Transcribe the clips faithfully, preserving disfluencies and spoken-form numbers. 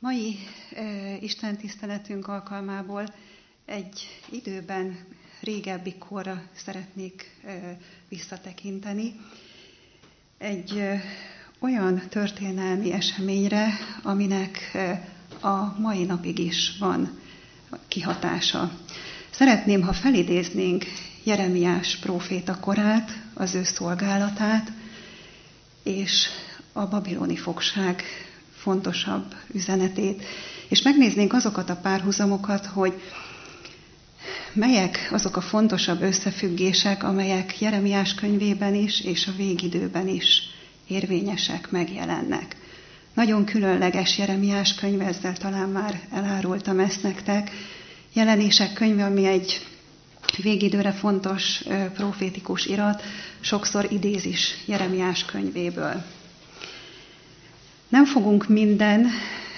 Mai uh, Isten tiszteletünk alkalmából egy időben régebbi korra szeretnék uh, visszatekinteni. Egy uh, olyan történelmi eseményre, aminek uh, a mai napig is van kihatása. Szeretném, ha felidéznénk Jeremiás próféta korát, az ő szolgálatát, és a babiloni fogság fontosabb üzenetét, és megnéznénk azokat a párhuzamokat, hogy melyek azok a fontosabb összefüggések, amelyek Jeremiás könyvében is, és a végidőben is érvényesek, megjelennek. Nagyon különleges Jeremiás könyve, ezzel talán már elárultam ezt nektek. Jelenések könyve, ami egy végidőre fontos profétikus irat, sokszor idéz is Jeremiás könyvéből. Nem fogunk minden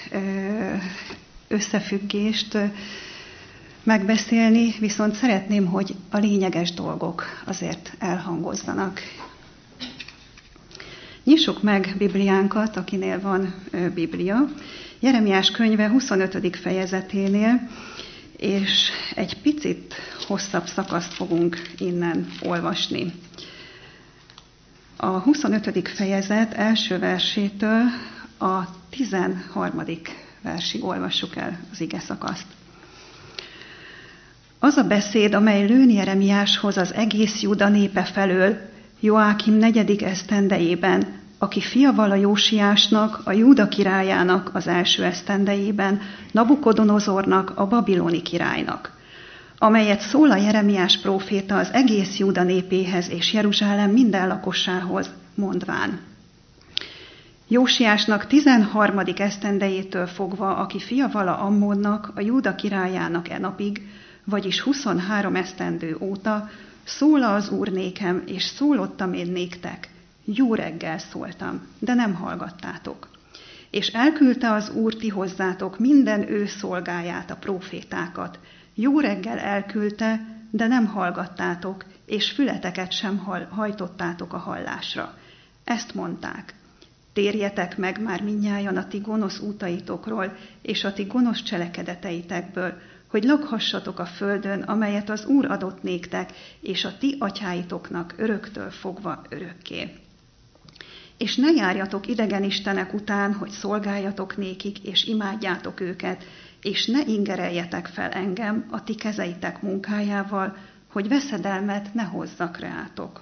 összefüggést megbeszélni, viszont szeretném, hogy a lényeges dolgok azért elhangozzanak. Nyissuk meg Bibliánkat, akinél van Biblia, Jeremiás könyve huszonötödik fejezeténél, és egy picit hosszabb szakaszt fogunk innen olvasni. A huszonötödik fejezet első versétől a tizenharmadik versig olvassuk el az ige szakaszt. Az a beszéd, amely lőn Jeremiáshoz az egész Júda népe felől, Joákim negyedik esztendejében, aki fia vala Jósiásnak, a Júda királyának az első esztendejében, Nabukodonozornak, a babiloni királynak, amelyet szól a Jeremiás próféta az egész Júda népéhez és Jeruzsálem minden lakossához, mondván. Jósiásnak tizenharmadik esztendejétől fogva, aki fia vala Ammónnak, a Júda királyának e napig, vagyis huszonhárom esztendő óta, szóla az Úr nékem, és szólottam én néktek. Jó reggel szóltam, de nem hallgattátok. És elküldte az Úr ti hozzátok minden ő szolgáját, a prófétákat. Jó reggel elküldte, de nem hallgattátok, és fületeket sem hajtottátok a hallásra. Ezt mondták. Térjetek meg már mindnyájan a ti gonosz útaitokról, és a ti gonosz cselekedeteitekből, hogy lakhassatok a földön, amelyet az Úr adott néktek, és a ti atyáitoknak öröktől fogva örökké. És ne járjatok idegen istenek után, hogy szolgáljatok nékik, és imádjátok őket, és ne ingereljetek fel engem a ti kezeitek munkájával, hogy veszedelmet ne hozzak reátok.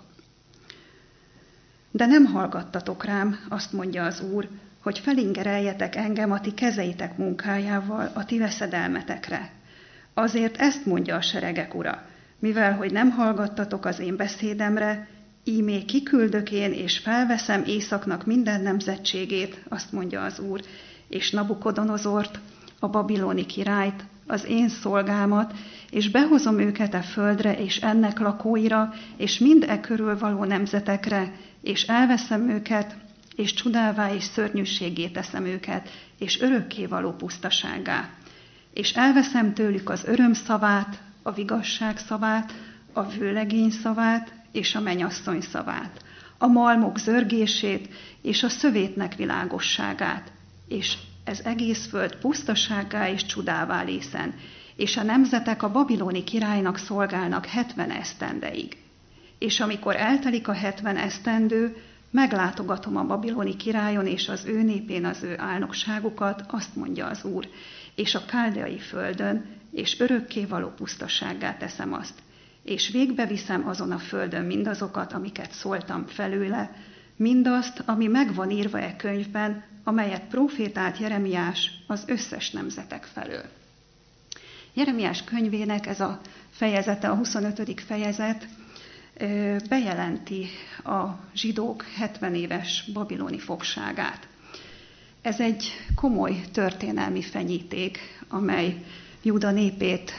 De nem hallgattatok rám, azt mondja az Úr, hogy felingereljetek engem a ti kezeitek munkájával a ti veszedelmetekre. Azért ezt mondja a seregek Ura, mivel hogy nem hallgattatok az én beszédemre, ímé kiküldök én, és felveszem északnak minden nemzetségét, azt mondja az Úr, és Nabukodonozort, a babiloni királyt, az én szolgámat, és behozom őket a földre, és ennek lakóira, és mind e körül való nemzetekre, és elveszem őket, és csodává és szörnyűséggé teszem őket, és örökké való pusztasággá. És elveszem tőlük az öröm szavát, a vigasság szavát, a vőlegény szavát, és a mennyasszony szavát, a malmok zörgését, és a szövétnek világosságát, és ez egész föld pusztasággá és csodává lészen, és a nemzetek a babiloni királynak szolgálnak hetven esztendeig. És amikor eltelik a hetven esztendő, meglátogatom a babiloni királyon és az ő népén az ő álnokságukat, azt mondja az Úr, és a káldeai földön, és örökké való pusztasággá teszem azt, és végbe viszem azon a földön mindazokat, amiket szóltam felőle, mindazt, ami megvan írva e könyvben, amelyet prófétált Jeremiás az összes nemzetek felől. Jeremiás könyvének ez a fejezete, a huszonötödik fejezet bejelenti a zsidók hetven éves babiloni fogságát. Ez egy komoly történelmi fenyíték, amely Júda népét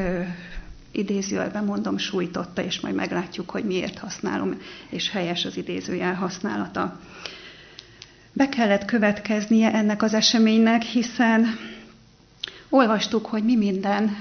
idézőjelben mondom sújtotta, és majd meglátjuk, hogy miért használom, és helyes az idézőjel használata. Be kellett következnie ennek az eseménynek, hiszen olvastuk, hogy mi minden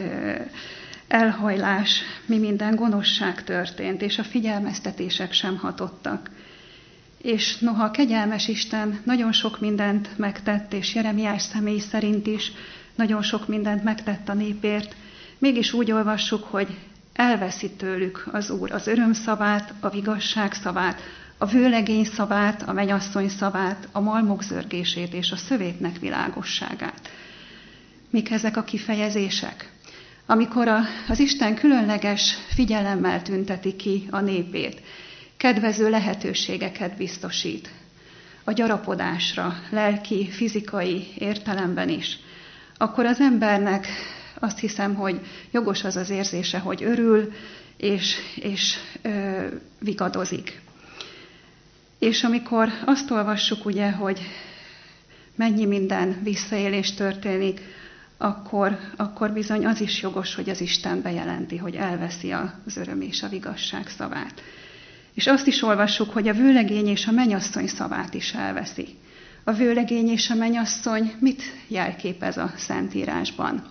elhajlás, mi minden gonoszság történt, és a figyelmeztetések sem hatottak. És noha a kegyelmes Isten nagyon sok mindent megtett, és Jeremiás személy szerint is nagyon sok mindent megtett a népért, mégis úgy olvassuk, hogy elveszi tőlük az Úr az örömszavát, a vigasság szavát, a vőlegény szavát, a mennyasszony szavát, a malmok zörgését és a szövétnek világosságát. Mik ezek a kifejezések? Amikor a, az Isten különleges figyelemmel tünteti ki a népét, kedvező lehetőségeket biztosít a gyarapodásra, lelki, fizikai értelemben is, akkor az embernek azt hiszem, hogy jogos az az érzése, hogy örül és, és ö, vigadozik. És amikor azt olvassuk, ugye, hogy mennyi minden visszaélés történik, akkor, akkor bizony az is jogos, hogy az Isten bejelenti, hogy elveszi az öröm és a vigasság szavát. És azt is olvassuk, hogy a vőlegény és a mennyasszony szavát is elveszi. A vőlegény és a mennyasszony mit jelképez a Szentírásban?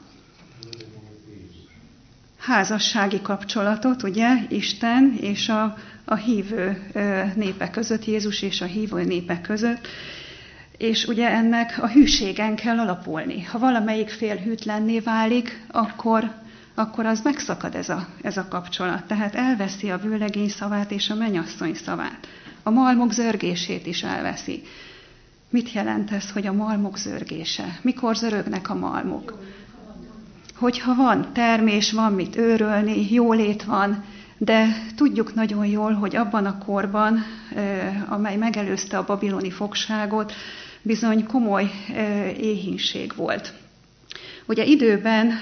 Házassági kapcsolatot, ugye, Isten és a, a hívő népek között, Jézus és a hívő népek között, és ugye ennek a hűségen kell alapulni. Ha valamelyik fél hűtlenné válik, akkor, akkor az megszakad ez a, ez a kapcsolat. Tehát elveszi a vőlegény szavát és a mennyasszony szavát. A malmok zörgését is elveszi. Mit jelent ez, hogy a malmok zörgése? Mikor zörögnek a malmok? Hogyha van termés, van mit őrölni, jólét van, de tudjuk nagyon jól, hogy abban a korban, amely megelőzte a babiloni fogságot, bizony komoly éhínség volt. Ugye időben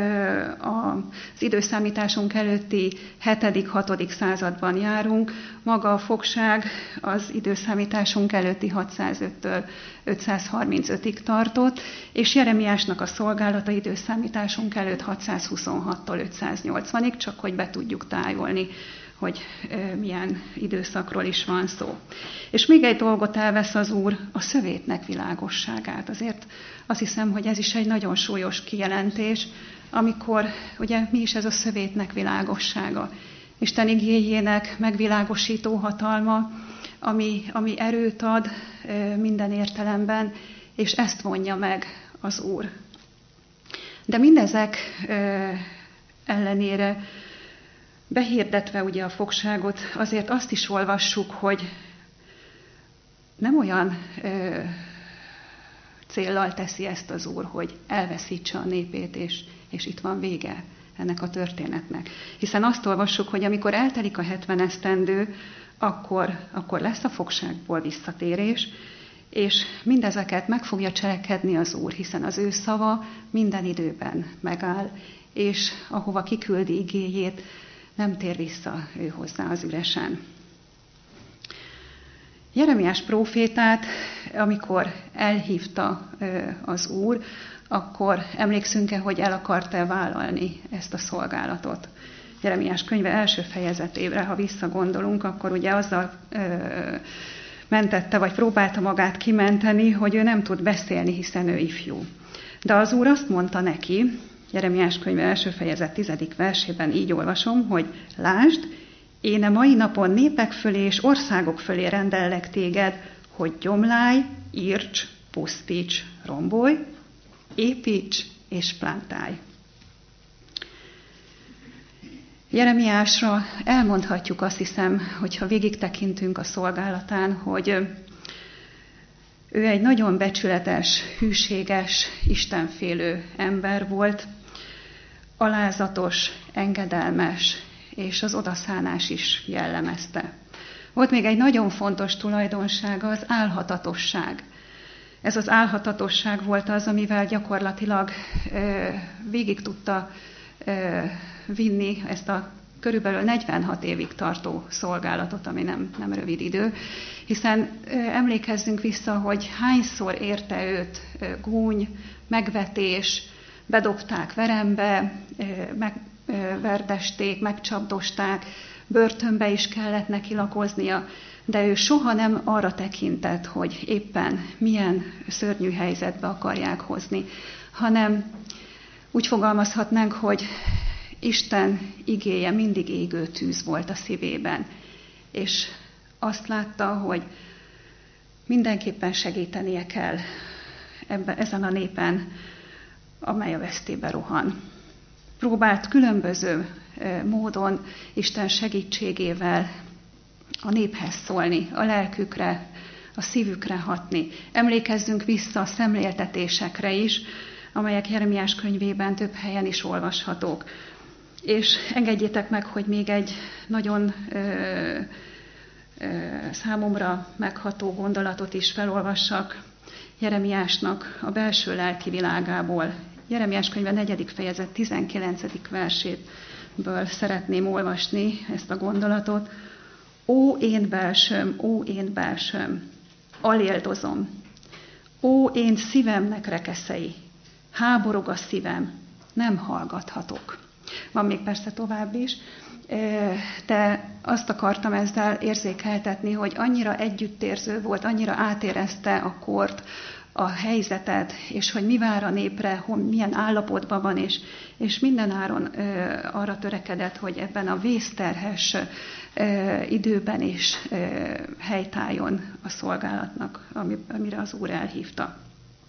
az időszámításunk előtti hetedik-hatodik században járunk, maga a fogság az időszámításunk előtti hatszázöttől ötszázharmincötig tartott, és Jeremiásnak a szolgálata időszámításunk előtt hatszázhuszonhattól ötszáznyolcvanig, csak hogy be tudjuk tájolni, hogy milyen időszakról is van szó. És még egy dolgot elvesz az Úr, a szövétnek világosságát. Azért azt hiszem, hogy ez is egy nagyon súlyos kijelentés, amikor, ugye mi is ez a szövétnek világossága? Isten igéjének megvilágosító hatalma, ami, ami erőt ad minden értelemben, és ezt vonja meg az Úr. De mindezek ellenére, behirdetve ugye a fogságot, azért azt is olvassuk, hogy nem olyan ö, céllal teszi ezt az Úr, hogy elveszítse a népét, és, és itt van vége ennek a történetnek. Hiszen azt olvassuk, hogy amikor eltelik a hetven esztendő, akkor, akkor lesz a fogságból visszatérés, és mindezeket meg fogja cselekedni az Úr, hiszen az ő szava minden időben megáll, és ahova kiküldi igéjét, nem tér vissza ő hozzá az üresen. Jeremiás prófétát, amikor elhívta az Úr, akkor emlékszünk-e, hogy el akart-e vállalni ezt a szolgálatot? Jeremiás könyve első fejezetére, ha visszagondolunk, akkor ugye azzal ö, mentette, vagy próbálta magát kimenteni, hogy ő nem tud beszélni, hiszen ő ifjú. De az Úr azt mondta neki, Jeremiás könyve első fejezet tizedik versében így olvasom, hogy lásd, én a mai napon népek fölé és országok fölé rendellek téged, hogy gyomlálj, írts, pusztíts, rombolj, építs és plántálj. Jeremiásra elmondhatjuk, azt hiszem, hogyha végig tekintünk a szolgálatán, hogy ő egy nagyon becsületes, hűséges, istenfélő ember volt, alázatos, engedelmes, és az odaszánás is jellemezte. Volt még egy nagyon fontos tulajdonsága, az álhatatosság. Ez az álhatatosság volt az, amivel gyakorlatilag ö, végig tudta ö, vinni ezt a körülbelül negyvenhat évig tartó szolgálatot, ami nem, nem rövid idő, hiszen ö, emlékezzünk vissza, hogy hányszor érte őt ö, gúny, megvetés, bedobták verembe, ö, megverdesték, megcsapdosták, börtönbe is kellett neki lakoznia, de ő soha nem arra tekintett, hogy éppen milyen szörnyű helyzetbe akarják hozni, hanem úgy fogalmazhatnánk, hogy Isten igéje mindig égő tűz volt a szívében, és azt látta, hogy mindenképpen segítenie kell ebbe, ezen a népen, amely a vesztébe rohan. Próbált különböző módon Isten segítségével a néphez szólni, a lelkükre, a szívükre hatni. Emlékezzünk vissza a szemléltetésekre is, amelyek Jeremiás könyvében több helyen is olvashatók. És engedjétek meg, hogy még egy nagyon ö, ö, számomra megható gondolatot is felolvassak Jeremiásnak a belső lelki világából. Jeremiás könyve negyedik fejezet tizenkilencedik verséből szeretném olvasni ezt a gondolatot. Ó, én belsőm, ó, én belsőm, aléldozom. Ó, én szívemnek rekeszei, háborog a szívem, nem hallgathatok. Van még persze tovább is, de azt akartam ezzel érzékeltetni, hogy annyira együttérző volt, annyira átérezte a kort, a helyzetet, és hogy mi vár a népre, milyen állapotban van, és, és mindenáron ö, arra törekedett, hogy ebben a vészterhes ö, időben is ö, helytálljon a szolgálatnak, ami, amire az Úr elhívta.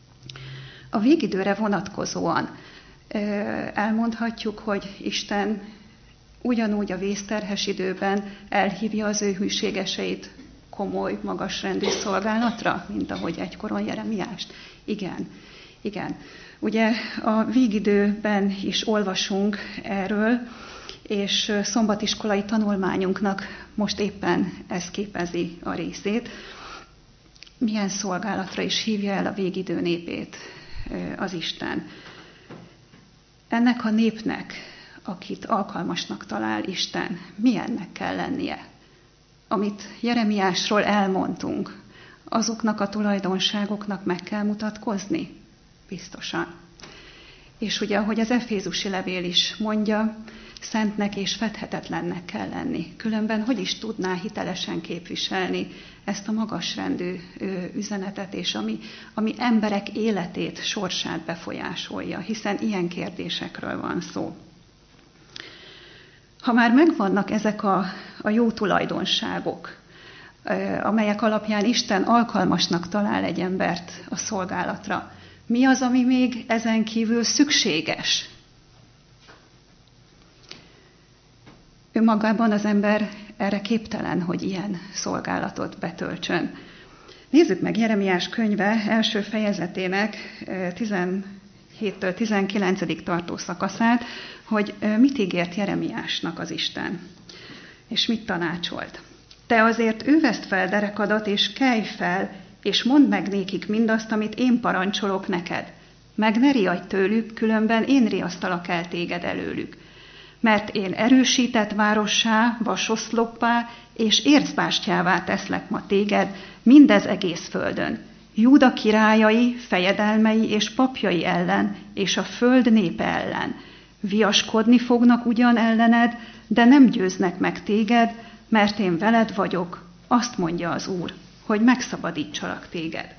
A végidőre vonatkozóan ö, elmondhatjuk, hogy Isten ugyanúgy a vészterhes időben elhívja az ő hűségeseit komoly, magasrendű szolgálatra, mint ahogy egykoron Jeremiást. Igen, igen. Ugye a végidőben is olvasunk erről, és szombatiskolai tanulmányunknak most éppen ez képezi a részét. Milyen szolgálatra is hívja el a végidő népét az Isten. Ennek a népnek, akit alkalmasnak talál Isten, milyennek kell lennie? Amit Jeremiásról elmondtunk, azoknak a tulajdonságoknak meg kell mutatkozni? Biztosan. És ugye, ahogy az Efézusi levél is mondja, szentnek és fedhetetlennek kell lenni. Különben hogy is tudná hitelesen képviselni ezt a magasrendű üzenetet, és ami, ami emberek életét, sorsát befolyásolja, hiszen ilyen kérdésekről van szó. Ha már megvannak ezek a, a jó tulajdonságok, amelyek alapján Isten alkalmasnak talál egy embert a szolgálatra, mi az, ami még ezen kívül szükséges? Önmagában az ember erre képtelen, hogy ilyen szolgálatot betöltsön. Nézzük meg Jeremiás könyve első fejezetének tizenhéttől tizenkilencedig tartó szakaszát, hogy mit ígért Jeremiásnak az Isten, és mit tanácsolt. Te azért őveszd fel derekadat, és kelj fel, és mondd meg nékik mindazt, amit én parancsolok neked. Meg ne riadj tőlük, különben én riasztalak el téged előlük. Mert én erősített várossá, vasoszloppá és érzbástyává teszlek ma téged mindez egész földön. Júda királyai, fejedelmei és papjai ellen, és a föld népe ellen. Viaskodni fognak ugyan ellened, de nem győznek meg téged, mert én veled vagyok, azt mondja az Úr, hogy megszabadítsalak téged.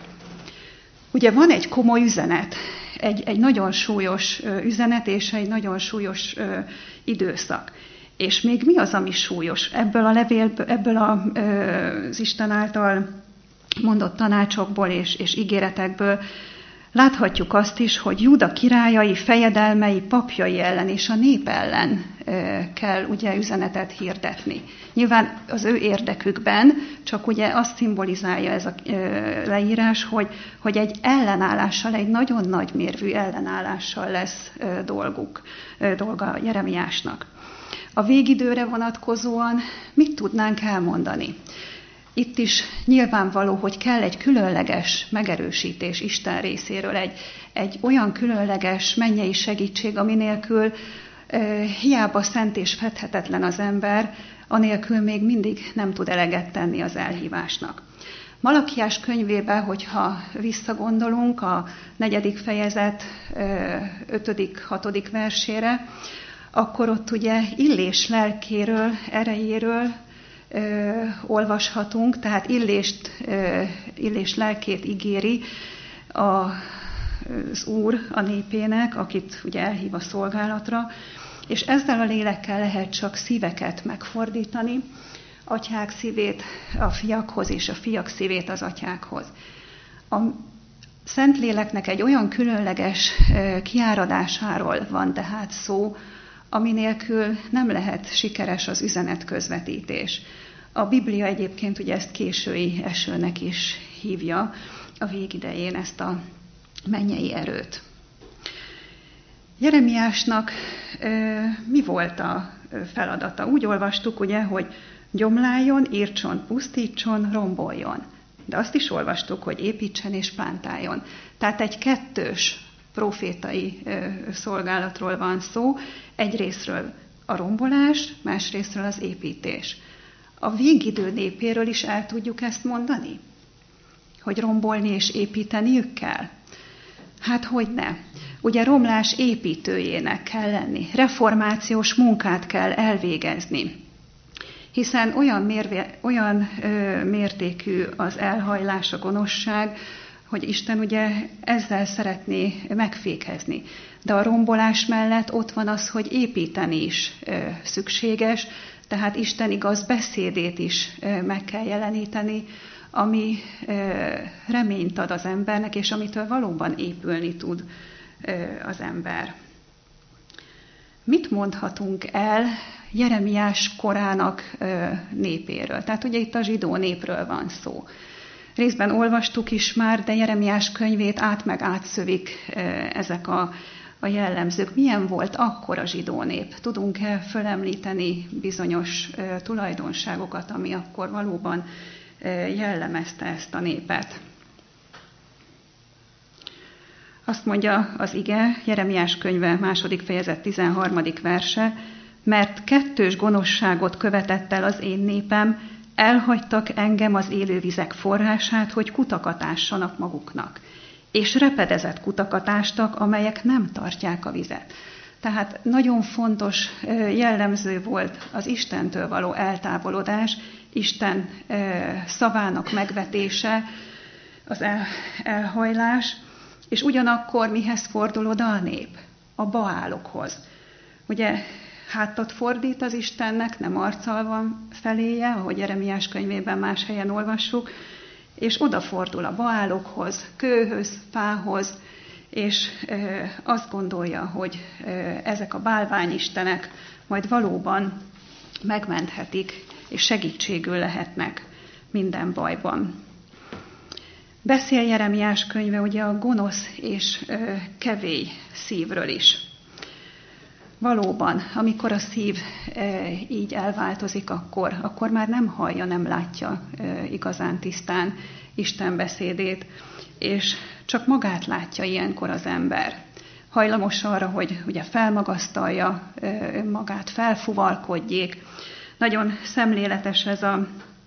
Ugye van egy komoly üzenet, egy, egy nagyon súlyos üzenet és egy nagyon súlyos ö, időszak. És még mi az, ami súlyos? Ebből a levélből, ebből a, ö, az Isten által mondott tanácsokból és, és ígéretekből láthatjuk azt is, hogy Júda királyai, fejedelmei, papjai ellen és a nép ellen kell ugye üzenetet hirdetni. Nyilván az ő érdekükben, csak ugye azt szimbolizálja ez a leírás, hogy, hogy egy ellenállással, egy nagyon nagy mérvű ellenállással lesz dolguk, dolga Jeremiásnak. A végidőre vonatkozóan mit tudnánk elmondani? Itt is nyilvánvaló, hogy kell egy különleges megerősítés Isten részéről, egy, egy olyan különleges mennyei segítség, ami nélkül e, hiába szent és fedhetetlen az ember, anélkül még mindig nem tud eleget tenni az elhívásnak. Malakiás könyvébe, hogyha visszagondolunk a negyedik fejezet e, ötödik, hatodik versére, akkor ott ugye Illés lelkéről, erejéről, Ö, olvashatunk, tehát Illést, ö, Illés lelkét ígéri a, az Úr a népének, akit ugye elhív a szolgálatra, és ezzel a lélekkel lehet csak szíveket megfordítani, atyák szívét a fiakhoz, és a fiak szívét az atyákhoz. A Szentléleknek egy olyan különleges kiáradásáról van tehát szó, ami nélkül nem lehet sikeres az üzenetközvetítés. A Biblia egyébként ugye ezt késői esőnek is hívja a végidején, ezt a mennyei erőt. Jeremiásnak mi volt a feladata? Úgy olvastuk, ugye, hogy gyomláljon, írtson, pusztítson, romboljon. De azt is olvastuk, hogy építsen és plántáljon. Tehát egy kettős profétai szolgálatról van szó. Egyrészről a rombolás, másrészről az építés. A végidő népéről is el tudjuk ezt mondani? Hogy rombolni és építeniük kell? Hát hogyne. Ugye romlás építőjének kell lenni. Reformációs munkát kell elvégezni. Hiszen olyan, mérve, olyan ö, mértékű az elhajlás, a gonoszság, hogy Isten ugye ezzel szeretné megfékezni. De a rombolás mellett ott van az, hogy építeni is ö, szükséges, tehát Isten igaz beszédét is ö, meg kell jeleníteni, ami ö, reményt ad az embernek, és amitől valóban épülni tud ö, az ember. Mit mondhatunk el Jeremiás korának népéről? Tehát ugye itt a zsidó népről van szó. Részben olvastuk is már, de Jeremiás könyvét át meg átszövik ezek a, a jellemzők. Milyen volt akkor a zsidó nép? Tudunk-e fölemlíteni bizonyos tulajdonságokat, ami akkor valóban jellemezte ezt a népet? Azt mondja az ige, Jeremiás könyve második fejezet tizenharmadik verse, mert kettős gonoszságot követett el az én népem, elhagytak engem az élővizek forrását, hogy kutakat ássanak maguknak. És repedezett kutakat ástak, amelyek nem tartják a vizet. Tehát nagyon fontos jellemző volt az Istentől való eltávolodás, Isten szavának megvetése, az elhajlás, és ugyanakkor mihez fordul oda a nép? A baálokhoz. Ugye hátat fordít az Istennek, nem arccal van feléje, ahogy Jeremiás könyvében más helyen olvassuk, és odafordul a baálokhoz, kőhöz, fához, és e, azt gondolja, hogy e, ezek a bálványistenek majd valóban megmenthetik, és segítségül lehetnek minden bajban. Beszél Jeremiás könyve ugye a gonosz és e, kevély szívről is. Valóban, amikor a szív e, így elváltozik, akkor, akkor már nem hallja, nem látja e, igazán tisztán Isten beszédét, és csak magát látja ilyenkor az ember. Hajlamos arra, hogy ugye felmagasztalja e, önmagát, felfuvalkodjék. Nagyon szemléletes ez a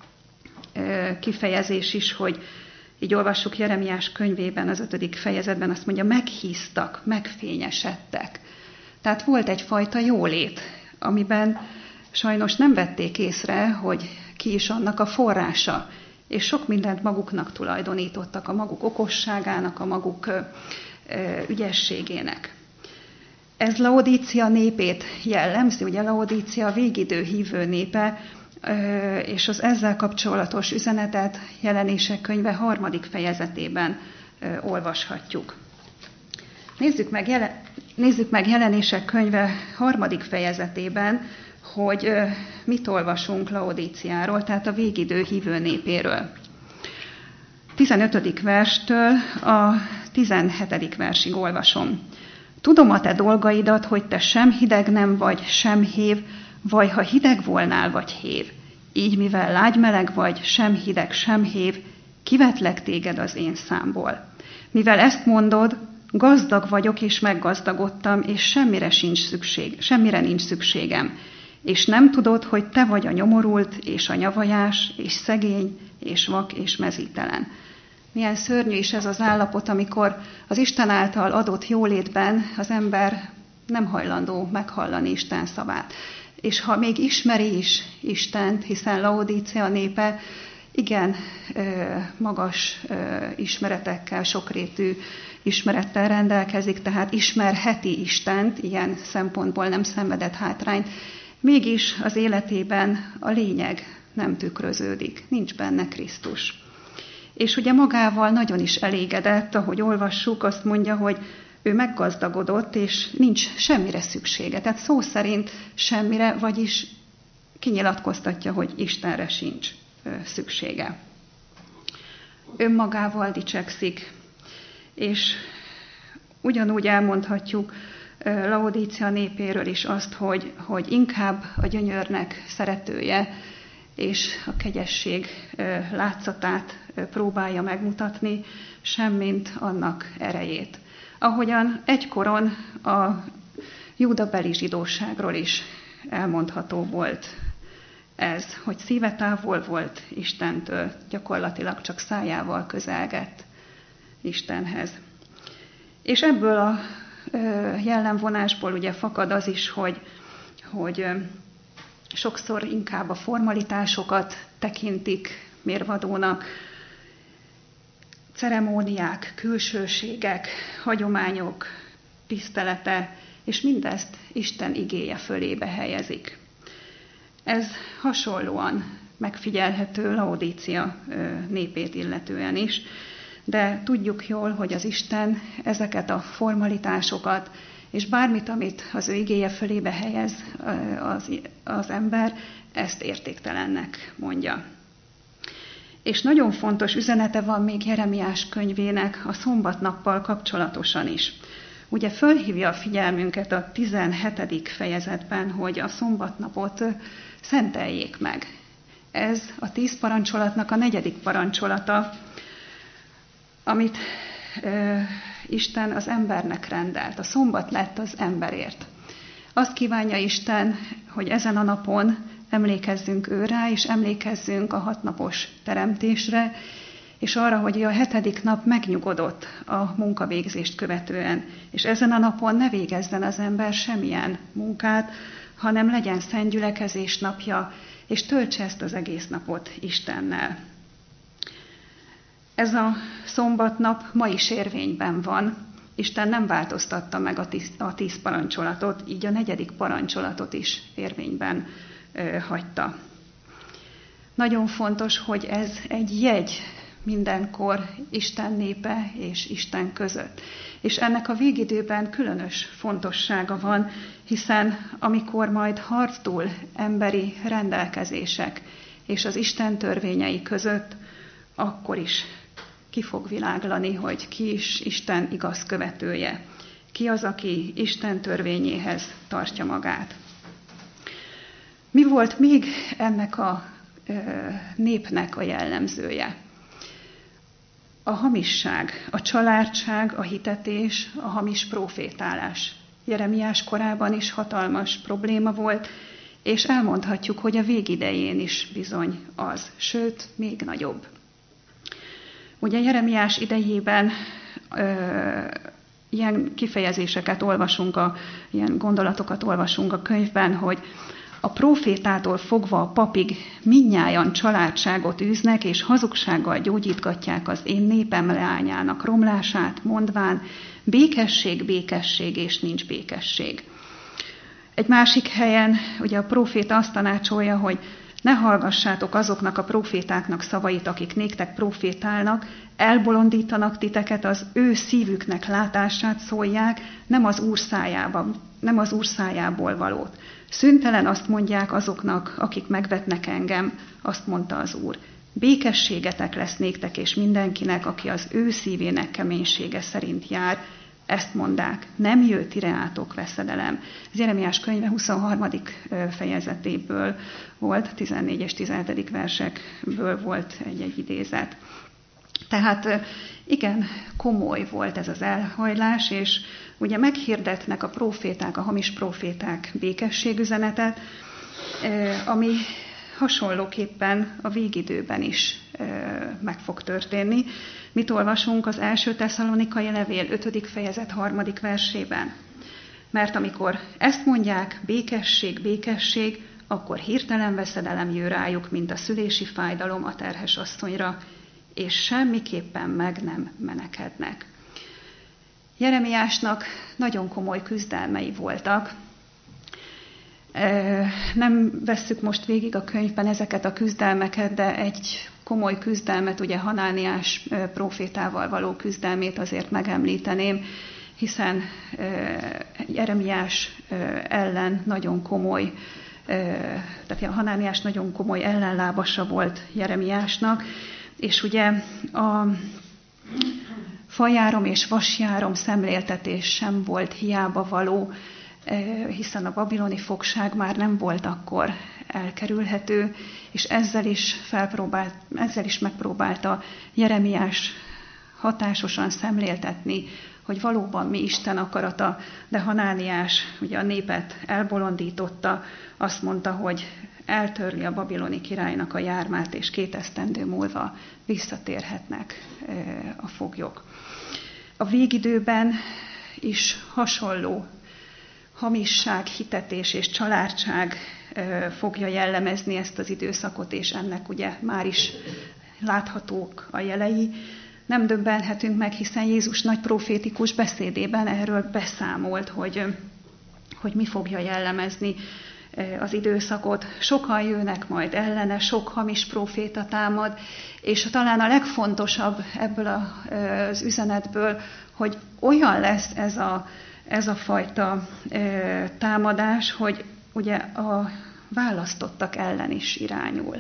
e, kifejezés is, hogy így olvassuk Jeremiás könyvében, az ötödik fejezetben, azt mondja, meghíztak, megfényesedtek. Tehát volt egyfajta jólét, amiben sajnos nem vették észre, hogy ki is annak a forrása, és sok mindent maguknak tulajdonítottak, a maguk okosságának, a maguk ügyességének. Ez Laodícia népét jellemzi, ugye Laodícia végidő hívő népe, és az ezzel kapcsolatos üzenetet Jelenések könyve harmadik fejezetében olvashatjuk. Nézzük meg, jelen, nézzük meg Jelenések könyve harmadik fejezetében, hogy mit olvasunk Laodíciáról, tehát a végidő hívő népéről. tizenötödik verstől a tizenhetedik versig olvasom. Tudom a te dolgaidat, hogy te sem hideg nem vagy, sem hév, vagy ha hideg volnál, vagy hév. Így, mivel lágymeleg vagy, sem hideg, sem hév, kivetlek téged az én számból. Mivel ezt mondod, gazdag vagyok, és meggazdagodtam, és semmire, sincs szükség, semmire nincs szükségem. És nem tudod, hogy te vagy a nyomorult, és a nyavajás, és szegény, és vak, és mezítelen. Milyen szörnyű is ez az állapot, amikor az Isten által adott jólétben az ember nem hajlandó meghallani Isten szavát. És ha még ismeri is Istent, hiszen Laodícia népe igen magas ismeretekkel, sokrétű ismerettel rendelkezik, tehát ismerheti Istent, ilyen szempontból nem szenvedett hátrányt, mégis az életében a lényeg nem tükröződik, nincs benne Krisztus. És ugye magával nagyon is elégedett, ahogy olvassuk, azt mondja, hogy ő meggazdagodott, és nincs semmire szüksége. Tehát szó szerint semmire, vagyis kinyilatkoztatja, hogy Istenre sincs szüksége. Önmagával dicsekszik, és ugyanúgy elmondhatjuk Laodícia népéről is azt, hogy, hogy inkább a gyönyörnek szeretője, és a kegyesség látszatát próbálja megmutatni, semmint annak erejét. Ahogyan egykoron a júdabeli zsidóságról is elmondható volt ez, hogy szíve távol volt Istentől, gyakorlatilag csak szájával közelgett Istenhez. És ebből a jellemvonásból ugye fakad az is, hogy, hogy sokszor inkább a formalitásokat tekintik mérvadónak, ceremóniák, külsőségek, hagyományok, tisztelete, és mindezt Isten igéje fölébe helyezik. Ez hasonlóan megfigyelhető Laodícia népét illetően is, de tudjuk jól, hogy az Isten ezeket a formalitásokat, és bármit, amit az ő igéje fölébe helyez az, az ember, ezt értéktelennek mondja. És nagyon fontos üzenete van még Jeremiás könyvének a szombatnappal kapcsolatosan is. Ugye fölhívja a figyelmünket a tizenhetedik fejezetben, hogy a szombatnapot szenteljék meg. Ez a tíz parancsolatnak a negyedik parancsolata, amit ö, Isten az embernek rendelt. A szombat lett az emberért. Azt kívánja Isten, hogy ezen a napon emlékezzünk ő rá, és emlékezzünk a hatnapos teremtésre, és arra, hogy a hetedik nap megnyugodott a munkavégzést követően, és ezen a napon ne végezzen az ember semmilyen munkát, hanem legyen szent gyülekezés napja, és töltse ezt az egész napot Istennel. Ez a szombatnap ma is érvényben van. Isten nem változtatta meg a tíz, a tíz parancsolatot, így a negyedik parancsolatot is érvényben ö, hagyta. Nagyon fontos, hogy ez egy jegy mindenkor Isten népe és Isten között. És ennek a végidőben különös fontossága van, hiszen amikor majd harctul emberi rendelkezések és az Isten törvényei között, akkor is ki fog világlani, hogy ki is Isten igaz követője. Ki az, aki Isten törvényéhez tartja magát. Mi volt még ennek a ö, népnek a jellemzője? A hamisság, a családság, a hitetés, a hamis prófétálás. Jeremiás korában is hatalmas probléma volt, és elmondhatjuk, hogy a végidején is bizony az, sőt, még nagyobb. Ugye Jeremiás idejében ö, ilyen kifejezéseket olvasunk, a, ilyen gondolatokat olvasunk a könyvben, hogy a prófétától fogva a papig mindnyájan családságot űznek, és hazugsággal gyógyítgatják az én népem leányának romlását, mondván békesség, békesség, és nincs békesség. Egy másik helyen ugye a próféta azt tanácsolja, hogy ne hallgassátok azoknak a prófétáknak szavait, akik néktek prófétálnak, elbolondítanak titeket, az ő szívüknek látását szólják, nem az Úr szájában, nem az Úr szájából valót. Szüntelen azt mondják azoknak, akik megvetnek engem, azt mondta az Úr. Békességetek lesz néktek és mindenkinek, aki az ő szívének keménysége szerint jár. Ezt mondák, nem jő tireátok veszedelem. Ez Jeremiás könyve huszonharmadik fejezetéből volt, tizennégy és tizenhetedik versekből volt egy-egy idézet. Tehát igen, komoly volt ez az elhajlás, és ugye meghirdetnek a próféták, a hamis próféták békességüzenetet, ami hasonlóképpen a végidőben is meg fog történni. Mit olvasunk az első Tesszalonikai levél ötödik fejezet harmadik versében? Mert amikor ezt mondják, békesség, békesség, akkor hirtelen veszedelem jön rájuk, mint a szülési fájdalom a terhes asszonyra, és semmiképpen meg nem menekednek. Jeremiásnak nagyon komoly küzdelmei voltak. Nem vesszük most végig a könyvben ezeket a küzdelmeket, de egy komoly küzdelmet, ugye Hanániás prófétával való küzdelmét azért megemlíteném, hiszen Jeremiás ellen nagyon komoly, tehát Hanániás nagyon komoly ellenlábasa volt Jeremiásnak, és ugye a fajárom és vasjárom szemléltetés sem volt hiába való, hiszen a babiloni fogság már nem volt akkor elkerülhető, és ezzel is, felpróbált, ezzel is megpróbálta Jeremiás hatásosan szemléltetni, hogy valóban mi Isten akarata, de Hanániás ugye a népet elbolondította, azt mondta, hogy eltörli a babiloni királynak a jármát, és két esztendő múlva visszatérhetnek a foglyok. A végidőben is hasonló hamisság, hitetés és családság fogja jellemezni ezt az időszakot, és ennek ugye már is láthatók a jelei. Nem döbbenhetünk meg, hiszen Jézus nagy profétikus beszédében erről beszámolt, hogy, hogy mi fogja jellemezni az időszakot. Sokan jönnek majd ellene, sok hamis próféta támad, és talán a legfontosabb ebből az üzenetből, hogy olyan lesz ez a, ez a fajta támadás, hogy ugye a választottak ellen is irányul.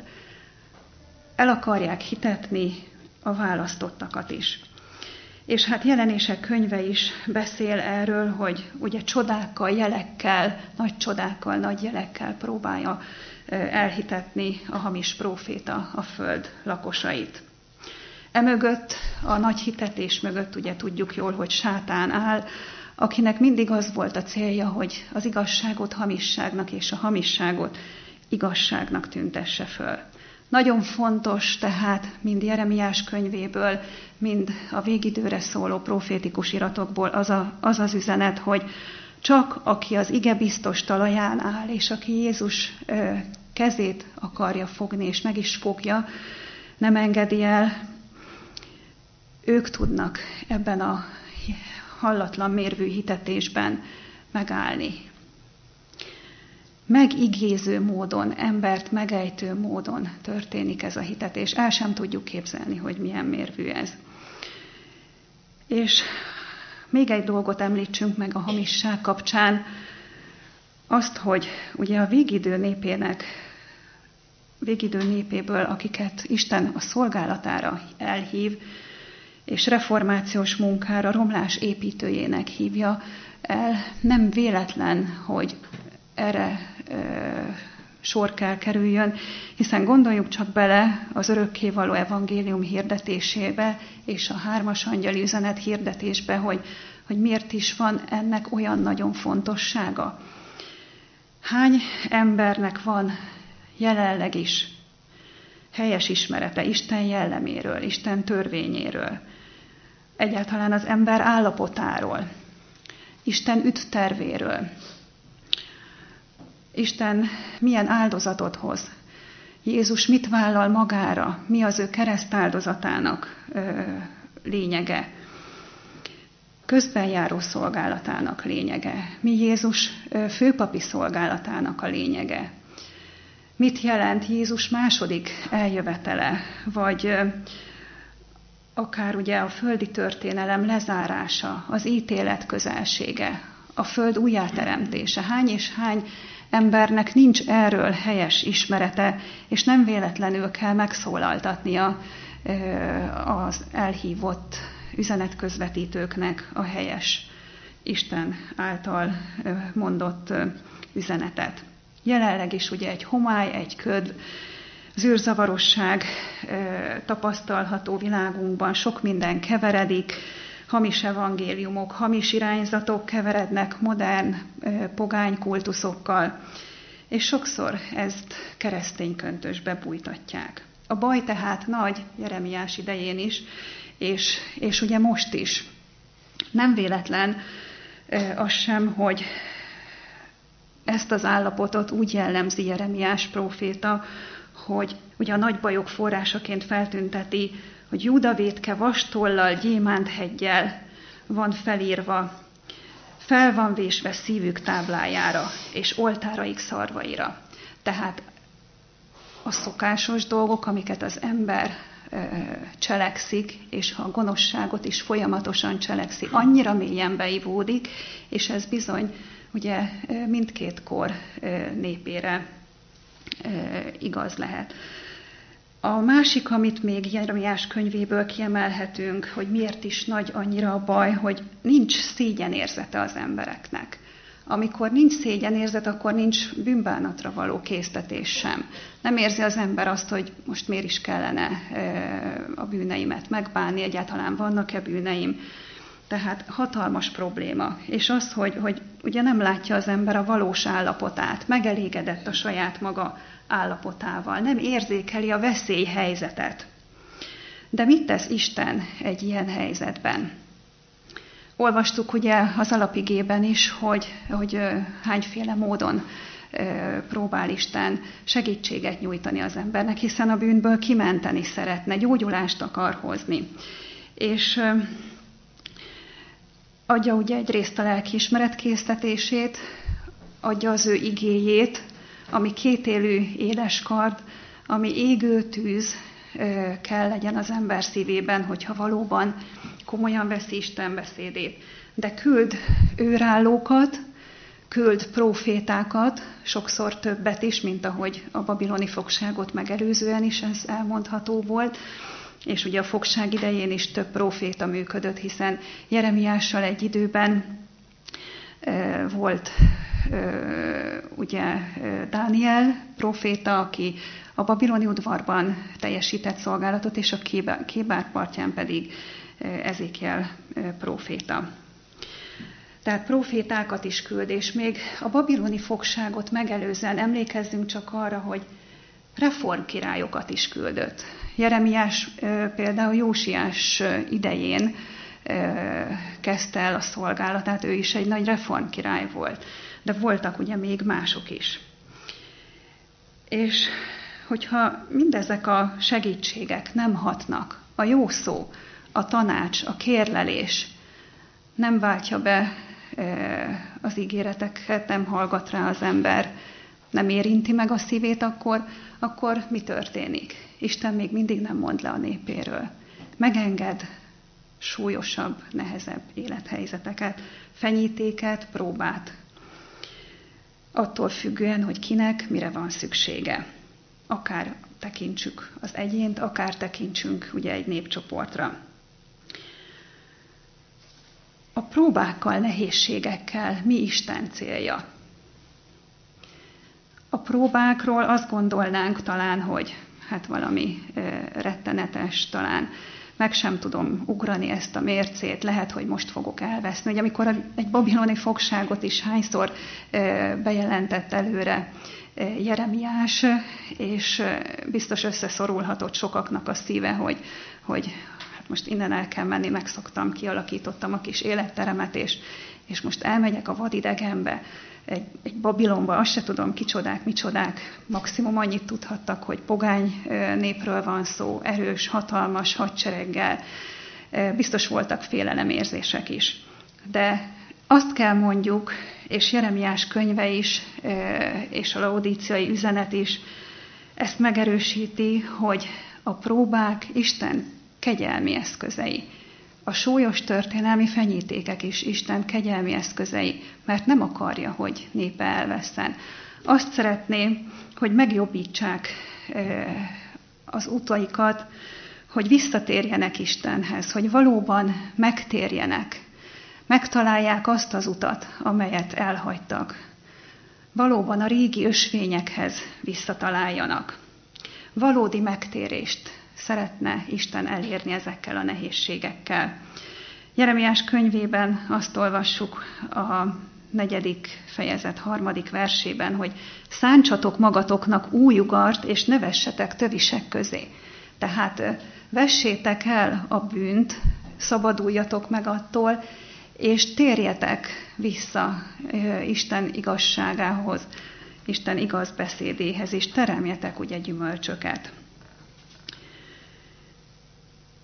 El akarják hitetni a választottakat is. És hát Jelenések könyve is beszél erről, hogy ugye csodákkal, jelekkel, nagy csodákkal, nagy jelekkel próbálja elhitetni a hamis próféta a föld lakosait. Emögött, a nagy hitetés mögött ugye tudjuk jól, hogy sátán áll, akinek mindig az volt a célja, hogy az igazságot hamisságnak és a hamisságot igazságnak tüntesse föl. Nagyon fontos tehát mind Jeremiás könyvéből, mind a végidőre szóló profétikus iratokból az, a, az az üzenet, hogy csak aki az ige biztos talaján áll, és aki Jézus ö, kezét akarja fogni, és meg is fogja, nem engedi el, ők tudnak ebben a hallatlan mérvű hitetésben megállni. Megigéző módon, embert megejtő módon történik ez a hitetés. El sem tudjuk képzelni, hogy milyen mérvű ez. És még egy dolgot említsünk meg a hamisság kapcsán, azt, hogy ugye a végidő népének, végidő népéből, akiket Isten a szolgálatára elhív, és reformációs munkára, romlás építőjének hívja el, nem véletlen, hogy erre e, sor kell kerüljön, hiszen gondoljuk csak bele az örökkévaló evangélium hirdetésébe és a hármas angyali üzenet hirdetésbe, hogy, hogy miért is van ennek olyan nagyon fontossága. Hány embernek van jelenleg is helyes ismerete Isten jelleméről, Isten törvényéről, egyáltalán az ember állapotáról, Isten üdvtervéről, Isten milyen áldozatot hoz, Jézus mit vállal magára, mi az ő keresztáldozatának ö, lényege, közbenjáró szolgálatának lényege, mi Jézus ö, főpapi szolgálatának a lényege, mit jelent Jézus második eljövetele, vagy ö, akár ugye a földi történelem lezárása, az ítélet közelsége, a föld újjáteremtése. Hány és hány embernek nincs erről helyes ismerete, és nem véletlenül kell megszólaltatnia az elhívott üzenetközvetítőknek a helyes Isten által mondott üzenetet. Jelenleg is ugye egy homály, egy köd, zűrzavarosság tapasztalható világunkban, sok minden keveredik, hamis evangéliumok, hamis irányzatok keverednek modern pogány kultuszokkal, és sokszor ezt keresztény köntösbe bújtatják. A baj tehát nagy, Jeremiás idején is, és, és ugye most is. Nem véletlen az sem, hogy ezt az állapotot úgy jellemzi Jeremiás próféta, hogy ugye a nagy bajok forrásaként feltünteti, hogy Júda vétke vastollal, gyémántheggyel van felírva. fel van vésve szívük táblájára, és oltáraik szarvaira. Tehát a szokásos dolgok, amiket az ember ö, cselekszik, és ha a gonoszságot is folyamatosan cselekszi, annyira mélyen beivódik, és ez bizony ugye mindkét kor népére igaz lehet. A másik, amit még Jeremiás könyvéből kiemelhetünk, hogy miért is nagy annyira a baj, hogy nincs szégyenérzete az embereknek. Amikor nincs szégyenérzet, akkor nincs bűnbánatra való késztetés sem. Nem érzi az ember azt, hogy most miért is kellene a bűneimet megbánni, egyáltalán vannak-e bűneim. Tehát hatalmas probléma. És az, hogy, hogy ugye nem látja az ember a valós állapotát, megelégedett a saját maga állapotával, nem érzékeli a veszélyhelyzetet. De mit tesz Isten egy ilyen helyzetben? Olvastuk ugye az alapigében is, hogy, hogy hányféle módon próbál Isten segítséget nyújtani az embernek, hiszen a bűnből kimenteni szeretne, gyógyulást akar hozni. És adja ugye egyrészt a lelkiismeret késztetését, adja az ő igéjét, ami kétélű éles kard, ami égő tűz kell legyen az ember szívében, hogyha valóban komolyan veszi Isten beszédét. De küld őrállókat, küld prófétákat, sokszor többet is, mint ahogy a babiloni fogságot megelőzően is ez elmondható volt, és ugye a fogság idején is több próféta működött, hiszen Jeremiással egy időben e, volt e, ugye Dániel próféta, aki a babiloni udvarban teljesített szolgálatot, és a Kébár partján pedig Ezékiel próféta. Tehát prófétákat is küld, és még a babiloni fogságot megelőzően emlékezzünk csak arra, hogy reformkirályokat is küldött. Jeremiás például Jósiás idején kezdte el a szolgálatát, ő is egy nagy reformkirály volt, de voltak ugye még mások is. És hogyha mindezek a segítségek nem hatnak, a jó szó, a tanács, a kérlelés nem váltja be az ígéreteket, nem hallgat rá az ember, nem érinti meg a szívét, akkor, akkor mi történik? Isten még mindig nem mond le a népéről. Megenged súlyosabb, nehezebb élethelyzeteket, fenyítéket, próbát. Attól függően, hogy kinek mire van szüksége. Akár tekintsük az egyént, akár tekintsünk ugye egy népcsoportra. A próbákkal, nehézségekkel mi Isten célja? A próbákról azt gondolnánk talán, hogy hát valami rettenetes, talán meg sem tudom ugrani ezt a mércét, lehet, hogy most fogok elveszni. Hogy amikor egy babiloni fogságot is hányszor bejelentett előre Jeremiás, és biztos összeszorulhatott sokaknak a szíve, hogy, hogy hát most innen el kell menni, megszoktam, kialakítottam a kis életteremet, és, és most elmegyek a vadidegenbe, egy, egy Babilonba, azt se tudom, kicsodák, micsodák, maximum annyit tudhattak, hogy pogány népről van szó, erős, hatalmas hadsereggel, biztos voltak félelemérzések is. De azt kell mondjuk, és Jeremiás könyve is, és a laodíciai üzenet is ezt megerősíti, hogy a próbák Isten kegyelmi eszközei. A súlyos történelmi fenyítékek is Isten kegyelmi eszközei, mert nem akarja, hogy népe elvesszen. Azt szeretné, hogy megjobbítsák az utaikat, hogy visszatérjenek Istenhez, hogy valóban megtérjenek, megtalálják azt az utat, amelyet elhagytak. Valóban a régi ösvényekhez visszataláljanak. Valódi megtérést szeretne Isten elérni ezekkel a nehézségekkel. Jeremiás könyvében azt olvassuk a negyedik fejezet harmadik versében, hogy szántsatok magatoknak új ugart, és ne vessetek tövisek közé. Tehát vessétek el a bűnt, szabaduljatok meg attól, és térjetek vissza Isten igazságához, Isten igaz beszédéhez, és teremjetek ugye gyümölcsöket.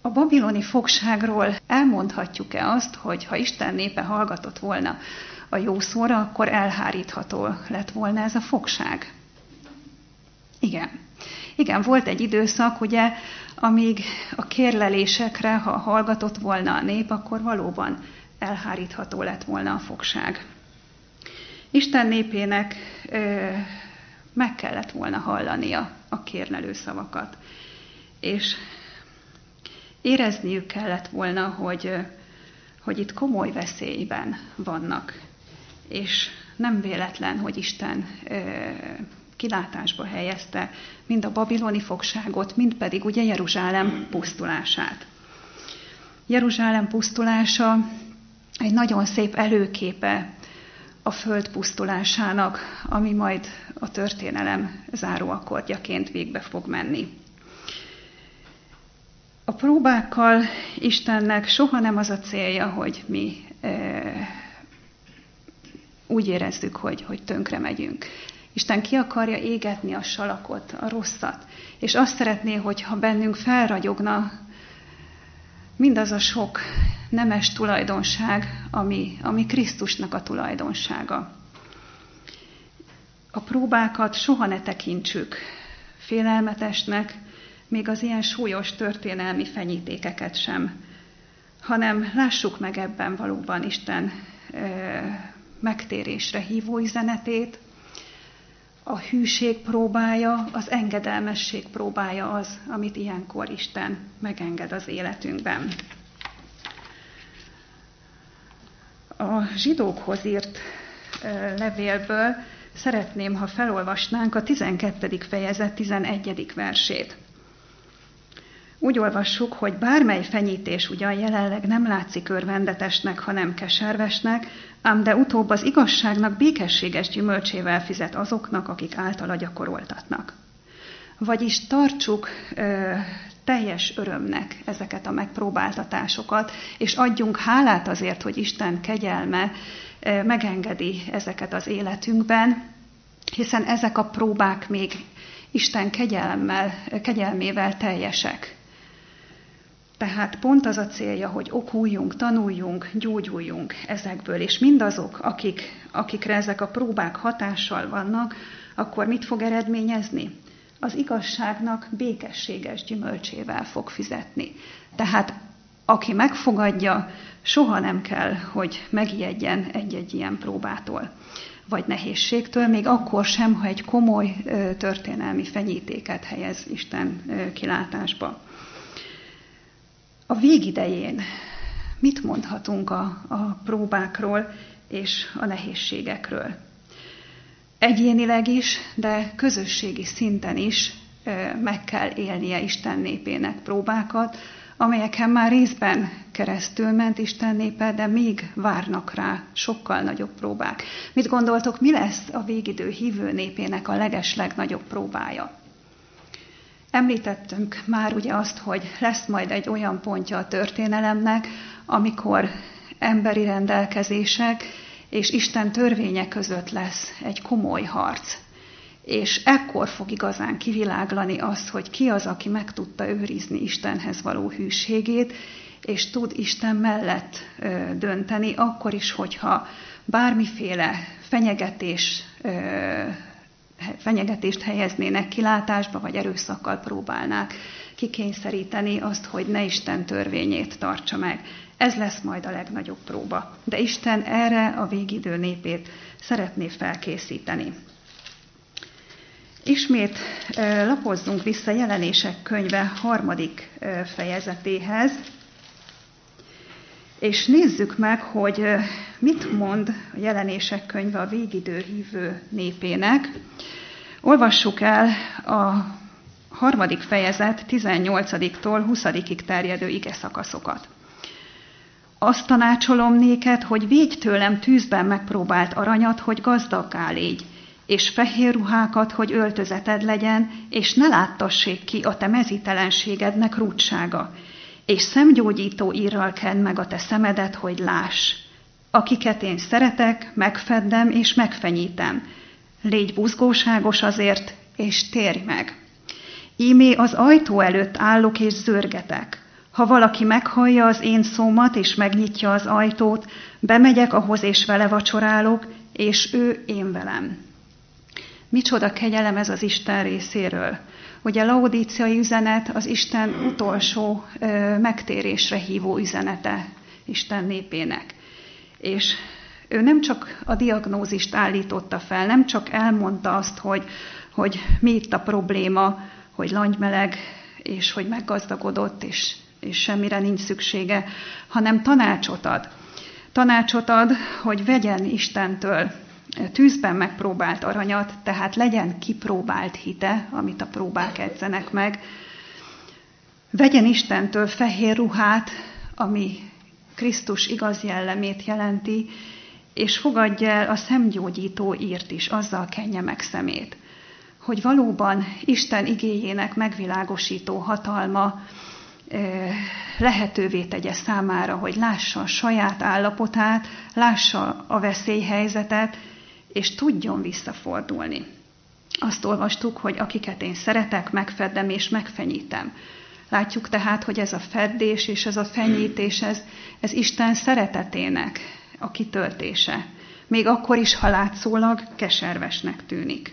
A babiloni fogságról elmondhatjuk-e azt, hogy ha Isten népe hallgatott volna a jó szóra, akkor elhárítható lett volna ez a fogság? Igen. Igen, volt egy időszak, ugye, amíg a kérlelésekre, ha hallgatott volna a nép, akkor valóban elhárítható lett volna a fogság. Isten népének ö, meg kellett volna hallania a kérlelő szavakat, és érezniük kellett volna, hogy, hogy itt komoly veszélyben vannak, és nem véletlen, hogy Isten ö, kilátásba helyezte mind a babiloni fogságot, mind pedig ugye Jeruzsálem pusztulását. Jeruzsálem pusztulása egy nagyon szép előképe a föld pusztulásának, ami majd a történelem záróakkordjaként végbe fog menni. A próbákkal Istennek soha nem az a célja, hogy mi e, úgy érezzük, hogy, hogy tönkre megyünk. Isten ki akarja égetni a salakot, a rosszat, és azt szeretné, hogyha bennünk felragyogna mindaz a sok nemes tulajdonság, ami, ami Krisztusnak a tulajdonsága. A próbákat soha ne tekintsük félelmetesnek, még az ilyen súlyos történelmi fenyítékeket sem, hanem lássuk meg ebben valóban Isten e, megtérésre hívó üzenetét. A hűség próbája, az engedelmesség próbája az, amit ilyenkor Isten megenged az életünkben. A zsidókhoz írt levélből szeretném, ha felolvasnánk a tizenkettedik fejezet tizenegyedik versét. Úgy olvassuk, hogy bármely fenyítés ugyan jelenleg nem látszik örvendetesnek, hanem keservesnek, ám de utóbb az igazságnak békességes gyümölcsével fizet azoknak, akik általa gyakoroltatnak. Vagyis tartsuk ö, teljes örömnek ezeket a megpróbáltatásokat, és adjunk hálát azért, hogy Isten kegyelme ö, megengedi ezeket az életünkben, hiszen ezek a próbák még Isten kegyelemmel, kegyelmével teljesek. Tehát pont az a célja, hogy okuljunk, tanuljunk, gyógyuljunk ezekből, és mindazok, akik, akikre ezek a próbák hatással vannak, akkor mit fog eredményezni? Az igazságnak békességes gyümölcsével fog fizetni. Tehát aki megfogadja, soha nem kell, hogy megijedjen egy-egy ilyen próbától, vagy nehézségtől, még akkor sem, ha egy komoly történelmi fenyítéket helyez Isten kilátásba. A végidején mit mondhatunk a, a próbákról és a nehézségekről? Egyénileg is, de közösségi szinten is meg kell élnie Isten népének próbákat, amelyeken már részben keresztül ment Isten népe, de még várnak rá sokkal nagyobb próbák. Mit gondoltok, mi lesz a végidő hívő népének a legeslegnagyobb próbája? Említettünk már ugye azt, hogy lesz majd egy olyan pontja a történelemnek, amikor emberi rendelkezések és Isten törvénye között lesz egy komoly harc. És ekkor fog igazán kiviláglani az, hogy ki az, aki meg tudta őrizni Istenhez való hűségét, és tud Isten mellett ö, dönteni, akkor is, hogyha bármiféle fenyegetés, ö, fenyegetést helyeznének kilátásba, vagy erőszakkal próbálnák kikényszeríteni azt, hogy ne Isten törvényét tartsa meg. Ez lesz majd a legnagyobb próba. De Isten erre a végidő népét szeretné felkészíteni. Ismét lapozzunk vissza Jelenések könyve harmadik fejezetéhez, és nézzük meg, hogy mit mond a Jelenések könyve a végidő hívő népének. Olvassuk el a harmadik fejezet tizennyolcadiktól huszadikig terjedő ige szakaszokat. Azt tanácsolom néked, hogy védj tőlem tűzben megpróbált aranyat, hogy gazdaggá légy, és fehér ruhákat, hogy öltözeted legyen, és ne láttassék ki a te mezítelenségednek rúdsága, és szemgyógyító írral kend meg a te szemedet, hogy láss. Akiket én szeretek, megfeddem és megfenyítem. Légy buzgóságos azért, és térj meg. Ímé az ajtó előtt állok és zörgetek. Ha valaki meghallja az én szómat, és megnyitja az ajtót, bemegyek ahhoz, és vele vacsorálok, és ő én velem. Micsoda kegyelem ez az Isten részéről. Ugye a laodíciai üzenet az Isten utolsó ö, megtérésre hívó üzenete Isten népének. És ő nem csak a diagnózist állította fel, nem csak elmondta azt, hogy, hogy mi itt a probléma, hogy langymeleg, és hogy meggazdagodott, és, és semmire nincs szüksége, hanem tanácsot ad. Tanácsot ad, hogy vegyen Istentől tűzben megpróbált aranyat, tehát legyen kipróbált hite, amit a próbák edzenek meg. Vegyen Istentől fehér ruhát, ami Krisztus igaz jellemét jelenti, és fogadja el a szemgyógyító írt is, azzal kenje meg szemét. Hogy valóban Isten igéjének megvilágosító hatalma lehetővé tegye számára, hogy lássa a saját állapotát, lássa a veszélyhelyzetet, és tudjon visszafordulni. Azt olvastuk, hogy akiket én szeretek, megfeddem és megfenyítem. Látjuk tehát, hogy ez a feddés és ez a fenyítés, ez, ez Isten szeretetének a kitöltése. Még akkor is, ha látszólag keservesnek tűnik.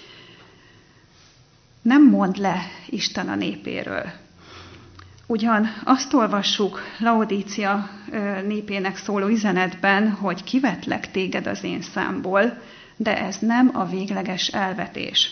Nem mond le Isten a népéről. Ugyan azt olvassuk Laodícia népének szóló üzenetben, hogy kivetlek téged az én számból, de ez nem a végleges elvetés.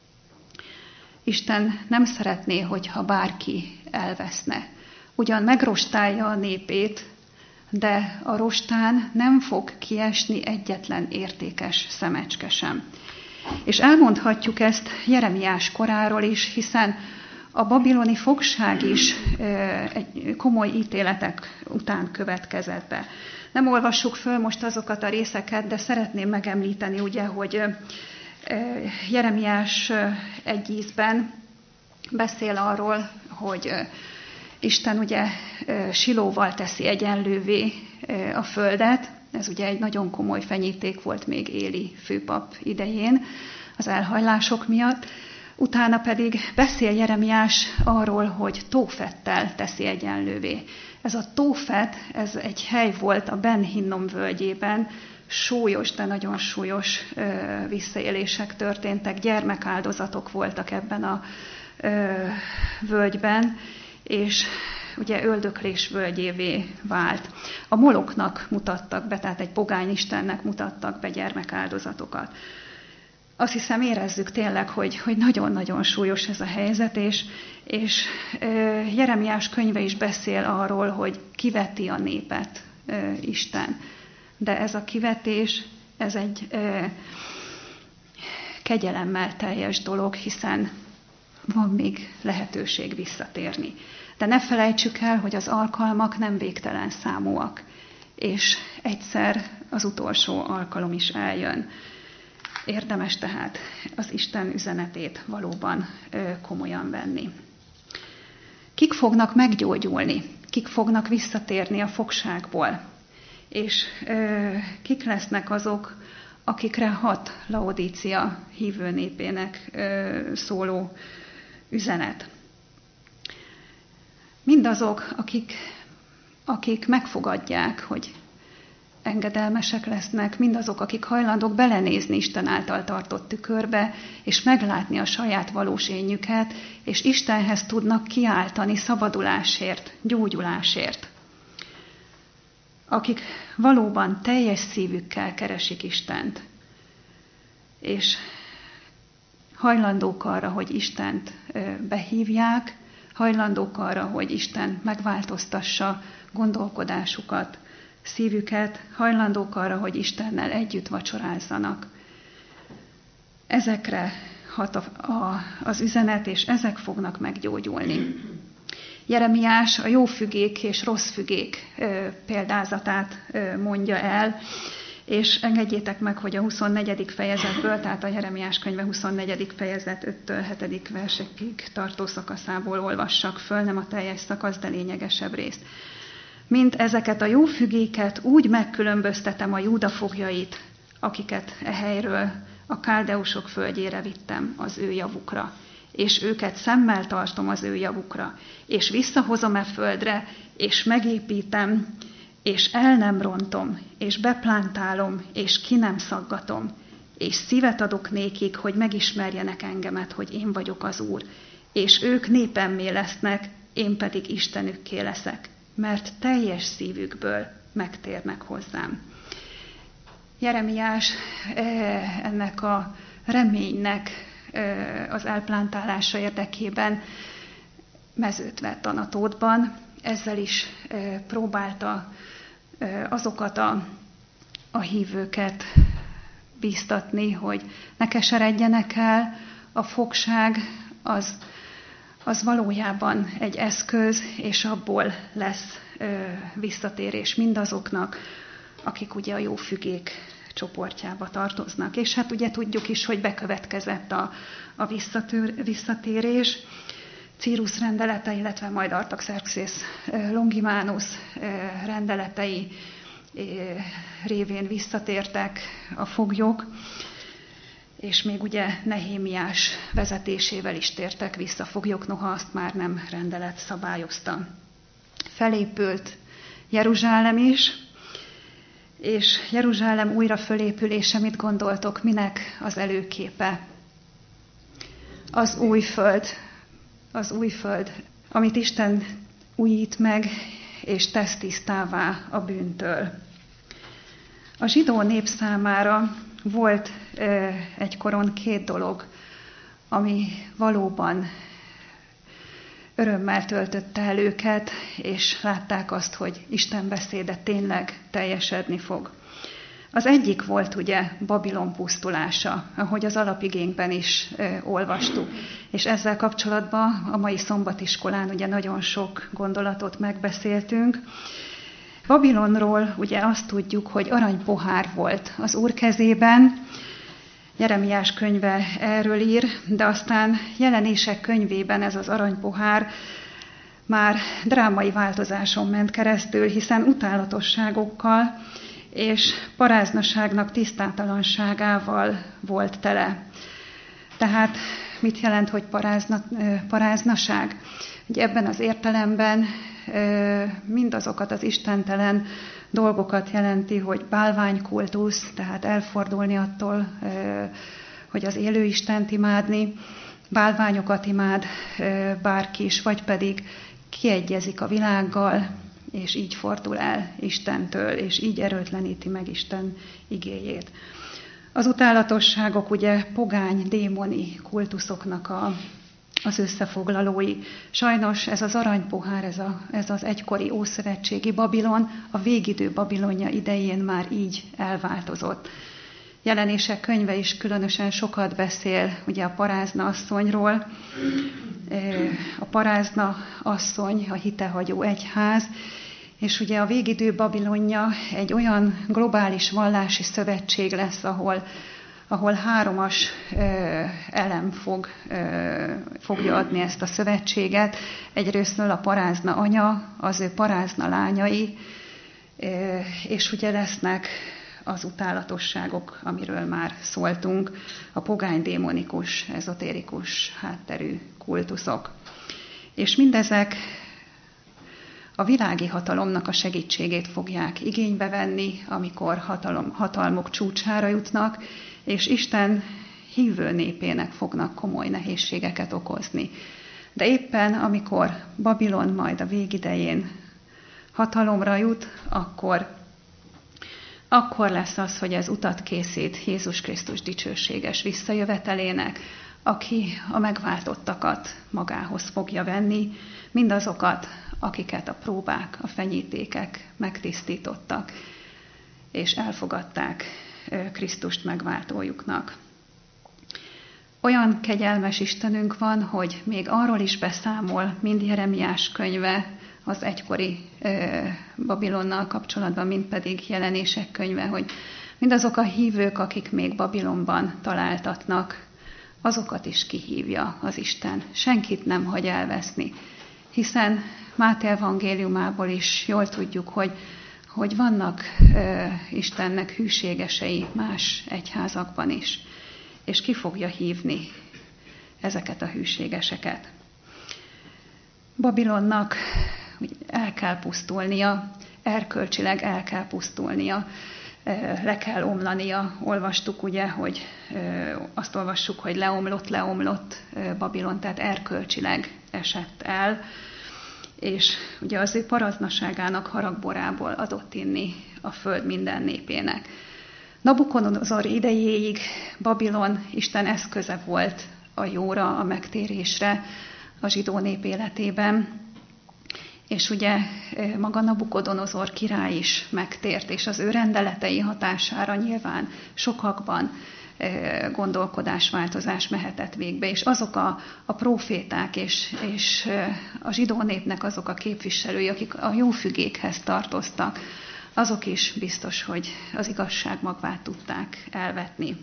Isten nem szeretné, hogyha bárki elveszne. Ugyan megrostálja a népét, de a rostán nem fog kiesni egyetlen értékes szemecske sem. És elmondhatjuk ezt Jeremiás koráról is, hiszen a babiloni fogság is egy komoly ítéletek után következett be. Nem olvassuk föl most azokat a részeket, de szeretném megemlíteni, ugye, hogy Jeremiás egy ízben beszél arról, hogy Isten ugye Silóval teszi egyenlővé a földet. Ez ugye egy nagyon komoly fenyíték volt még Éli főpap idején az elhajlások miatt. Utána pedig beszél Jeremiás arról, hogy Tófettel teszi egyenlővé. Ez a Tófet, ez egy hely volt a Ben Hinnom völgyében, súlyos, de nagyon súlyos ö, visszaélések történtek, gyermekáldozatok voltak ebben a ö, völgyben, és ugye öldöklés völgyévé vált. A Moloknak mutattak be, tehát egy pogány istennek mutattak be gyermekáldozatokat. Azt hiszem, érezzük tényleg, hogy, hogy nagyon-nagyon súlyos ez a helyzet, és, és e, Jeremiás könyve is beszél arról, hogy kiveti a népet e, Isten. De ez a kivetés, ez egy e, kegyelemmel teljes dolog, hiszen van még lehetőség visszatérni. De ne felejtsük el, hogy az alkalmak nem végtelen számúak, és egyszer az utolsó alkalom is eljön. Érdemes tehát az Isten üzenetét valóban ö, komolyan venni. Kik fognak meggyógyulni? Kik fognak visszatérni a fogságból? És ö, kik lesznek azok, akikre hat Laodícia hívő népének ö, szóló üzenet? Mindazok, akik, akik megfogadják, hogy engedelmesek lesznek, mindazok, akik hajlandók belenézni Isten által tartott tükörbe, és meglátni a saját valós énjüket, és Istenhez tudnak kiáltani szabadulásért, gyógyulásért. Akik valóban teljes szívükkel keresik Istent, és hajlandók arra, hogy Istent behívják, hajlandók arra, hogy Isten megváltoztassa gondolkodásukat, szívüket, hajlandók arra, hogy Istennel együtt vacsorázzanak. Ezekre hat a, a, az üzenet, és ezek fognak meggyógyulni. Jeremiás a jó fügék és rossz fügék ö, példázatát ö, mondja el, és engedjétek meg, hogy a huszonnegyedik fejezetből, tehát a Jeremiás könyve huszonnegyedik fejezet öttől hetedik versekig tartó szakaszából olvassak föl, nem a teljes szakasz, de lényegesebb részt. Mint ezeket a jó fügéket, úgy megkülönböztetem a Júda foglyait, akiket e helyről a káldeusok földjére vittem az ő javukra. és őket szemmel tartom az ő javukra, és visszahozom e földre, és megépítem, és el nem rontom, és beplántálom, és ki nem szaggatom, és szívet adok nékik, hogy megismerjenek engemet, hogy én vagyok az Úr, és ők népemmé lesznek, én pedig Istenükké leszek, mert teljes szívükből megtérnek hozzám. Jeremiás ennek a reménynek az elplántálása érdekében mezőt vett Anatótban, ezzel is próbálta azokat a, a hívőket bíztatni, hogy ne keseredjenek el, a fogság az, az valójában egy eszköz, és abból lesz visszatérés mindazoknak, akik ugye a jó fügék csoportjába tartoznak. És hát ugye tudjuk is, hogy bekövetkezett a, a visszatőr, visszatérés. Círus rendelete, illetve majd Artaxerxes Longimanus rendeletei révén visszatértek a foglyok, és még ugye Nehémiás vezetésével is tértek vissza foglyok, noha azt már nem rendelet szabályozta. Felépült Jeruzsálem is, és Jeruzsálem újra fölépülése, mit gondoltok, minek az előképe? Az új föld, az új föld, amit Isten újít meg, és tesz tisztává a bűntől. A zsidó nép számára volt ö, egykoron két dolog, ami valóban örömmel töltötte el őket, és látták azt, hogy Isten beszéde tényleg teljesedni fog. Az egyik volt ugye Babilon pusztulása, ahogy az alapigénkben is e, olvastuk. És ezzel kapcsolatban a mai szombatiskolán ugye nagyon sok gondolatot megbeszéltünk. Babilonról ugye azt tudjuk, hogy aranypohár volt az Úr kezében, Jeremiás könyve erről ír, de aztán Jelenések könyvében ez az aranypohár már drámai változáson ment keresztül, hiszen utálatosságokkal és paráznaságnak tisztátalanságával volt tele. Tehát mit jelent, hogy parázna, paráznaság? Ugye ebben az értelemben mindazokat az istentelen dolgokat jelenti, hogy bálványkultusz, tehát elfordulni attól, hogy az élő Istent imádni, bálványokat imád bárki is, vagy pedig kiegyezik a világgal, és így fordul el Istentől, és így erőtleníti meg Isten igéjét. Az utálatosságok ugye pogány, démoni kultuszoknak a, az összefoglalói. Sajnos ez az aranypohár, ez, a, ez az egykori ószövetségi Babilon, a végidő Babilonja idején már így elváltozott. Jelenések könyve is különösen sokat beszél ugye a parázna asszonyról. A parázna asszony, a hitehagyó egyház, és ugye a végidő Babilonja egy olyan globális vallási szövetség lesz, ahol, ahol háromas ö, elem fog, ö, fogja adni ezt a szövetséget. Egyrésztről a parázna anya, az ő parázna lányai, ö, és ugye lesznek az utálatosságok, amiről már szóltunk, a pogány, démonikus, ezotérikus hátterű kultuszok. És mindezek a világi hatalomnak a segítségét fogják igénybe venni, amikor hatalom, hatalmuk csúcsára jutnak, és Isten hívő népének fognak komoly nehézségeket okozni. De éppen amikor Babilon majd a végidején hatalomra jut, akkor Akkor lesz az, hogy ez utat készít Jézus Krisztus dicsőséges visszajövetelének, aki a megváltottakat magához fogja venni, mindazokat, akiket a próbák, a fenyítékek megtisztítottak, és elfogadták Krisztust megváltójuknak. Olyan kegyelmes Istenünk van, hogy még arról is beszámol, mind Jeremiás könyve, az egykori ö, Babilonnal kapcsolatban, mint pedig Jelenések könyve, hogy mindazok a hívők, akik még Babilonban találtatnak, azokat is kihívja az Isten. Senkit nem hagy elveszni, hiszen Máté evangéliumából is jól tudjuk, hogy, hogy vannak ö, Istennek hűségesei más egyházakban is, és ki fogja hívni ezeket a hűségeseket. Babilonnak el kell pusztulnia, erkölcsileg el kell pusztulnia, le kell omlania. Olvastuk ugye, hogy azt olvassuk, hogy leomlott, leomlott Babilon, tehát erkölcsileg esett el, és ugye az ő paraznaságának haragborából adott inni a föld minden népének. Nabukodonozor idejéig Babilon Isten eszköze volt a jóra, a megtérésre a zsidó nép életében, és ugye maga Nabukodonozor király is megtért, és az ő rendeletei hatására nyilván sokakban gondolkodásváltozás mehetett végbe, és azok a, a próféták és, és a zsidó népnek azok a képviselői, akik a jófügékhez tartoztak, azok is biztos, hogy az igazság magvát tudták elvetni.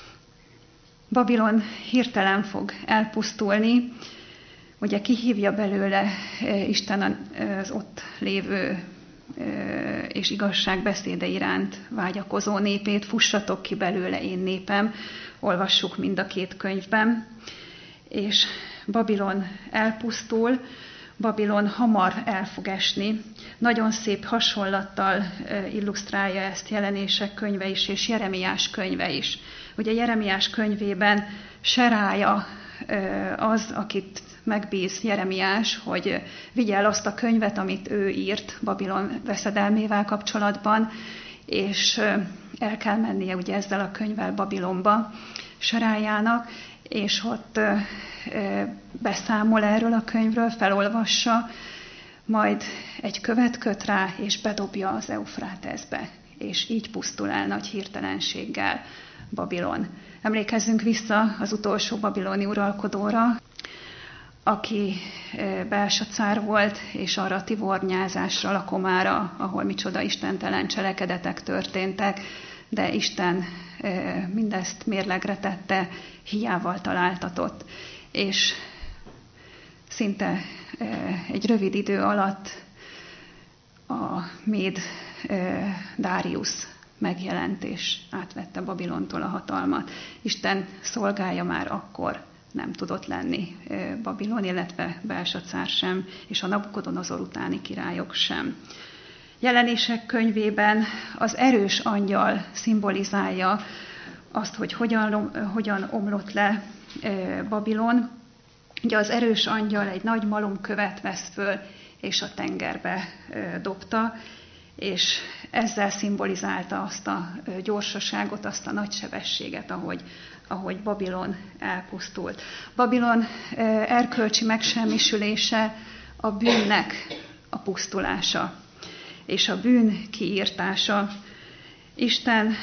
Babilon hirtelen fog elpusztulni, ugye kihívja belőle Isten az ott lévő és igazságbeszéde iránt vágyakozó népét, fussatok ki belőle, én népem, olvassuk mind a két könyvben, és Babilon elpusztul, Babilon hamar el fog esni. Nagyon szép hasonlattal illusztrálja ezt Jelenések könyve is, és Jeremiás könyve is. Ugye Jeremiás könyvében Serája az, akit megbíz Jeremiás, hogy vigye el azt a könyvet, amit ő írt Babilon veszedelmével kapcsolatban, és el kell mennie ugye ezzel a könyvvel Babilonba Serájának, és ott beszámol erről a könyvről, felolvassa, majd egy követ köt rá, és bedobja az Eufráteszbe, és így pusztul el nagy hirtelenséggel Babilon. Emlékezzünk vissza az utolsó babiloni uralkodóra, aki Belsacár volt, és arra a tivornyázásra, lakomára, ahol micsoda istentelen cselekedetek történtek, de Isten mindezt mérlegre tette, hiával találtatott, és szinte egy rövid idő alatt a méd Dáriusz megjelent, és átvette Babilontól a hatalmat. Isten szolgája már akkor nem tudott lenni Babilon, illetve Belsacár sem, és a Nabukodonozor utáni királyok sem. Jelenések könyvében az erős angyal szimbolizálja azt, hogy hogyan, hogyan omlott le Babilon. Ugye az erős angyal egy nagy malomkövet vesz föl, és a tengerbe dobta, és ezzel szimbolizálta azt a gyorsaságot, azt a nagy sebességet, ahogy, ahogy Babilon elpusztult. Babilon erkölcsi megsemmisülése a bűnnek a pusztulása, és a bűn kiírtása. Isten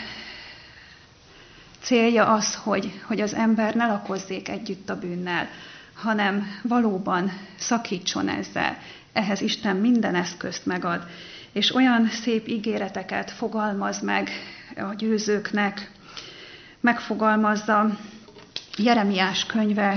célja az, hogy, hogy az ember ne lakozzék együtt a bűnnel, hanem valóban szakítson ezzel. Ehhez Isten minden eszközt megad, és olyan szép ígéreteket fogalmaz meg a győzőknek, megfogalmazza Jeremiás könyve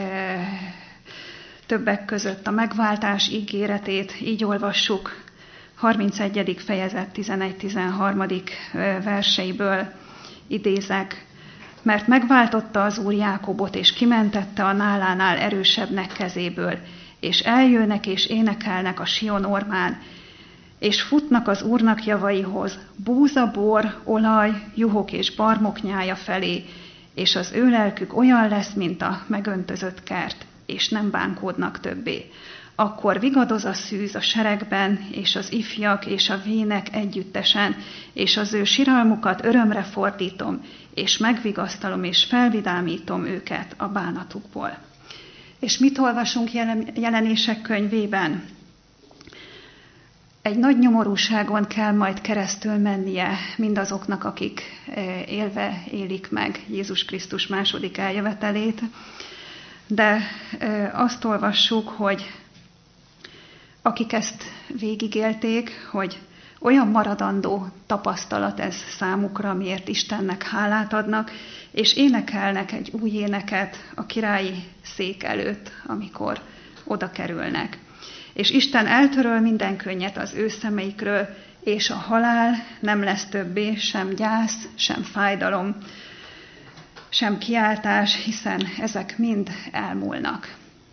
többek között a megváltás ígéretét, így olvassuk, harmincegyedik fejezet tizenegy-tizenharmadik verseiből idézek, mert megváltotta az Úr Jákobot, és kimentette a nálánál erősebbnek kezéből, és eljönnek és énekelnek a Sion ormán, és futnak az Úrnak javaihoz, búza, bor, olaj, juhok és barmok nyája felé, és az ő lelkük olyan lesz, mint a megöntözött kert, és nem bánkódnak többé. Akkor vigadoz a szűz a seregben, és az ifjak és a vének együttesen, és az ő siralmukat örömre fordítom, és megvigasztalom és felvidámítom őket a bánatukból. És mit olvasunk Jelenések könyvében? Egy nagy nyomorúságon kell majd keresztül mennie mindazoknak, akik élve élik meg Jézus Krisztus második eljövetelét, de azt olvassuk, hogy akik ezt végigélték, hogy olyan maradandó tapasztalat ez számukra, miért Istennek hálát adnak, és énekelnek egy új éneket a királyi szék előtt, amikor oda kerülnek. És Isten eltöröl minden könnyet az ő szemeikről, és a halál nem lesz többé, sem gyász, sem fájdalom, sem kiáltás, hiszen ezek mind elmúlnak.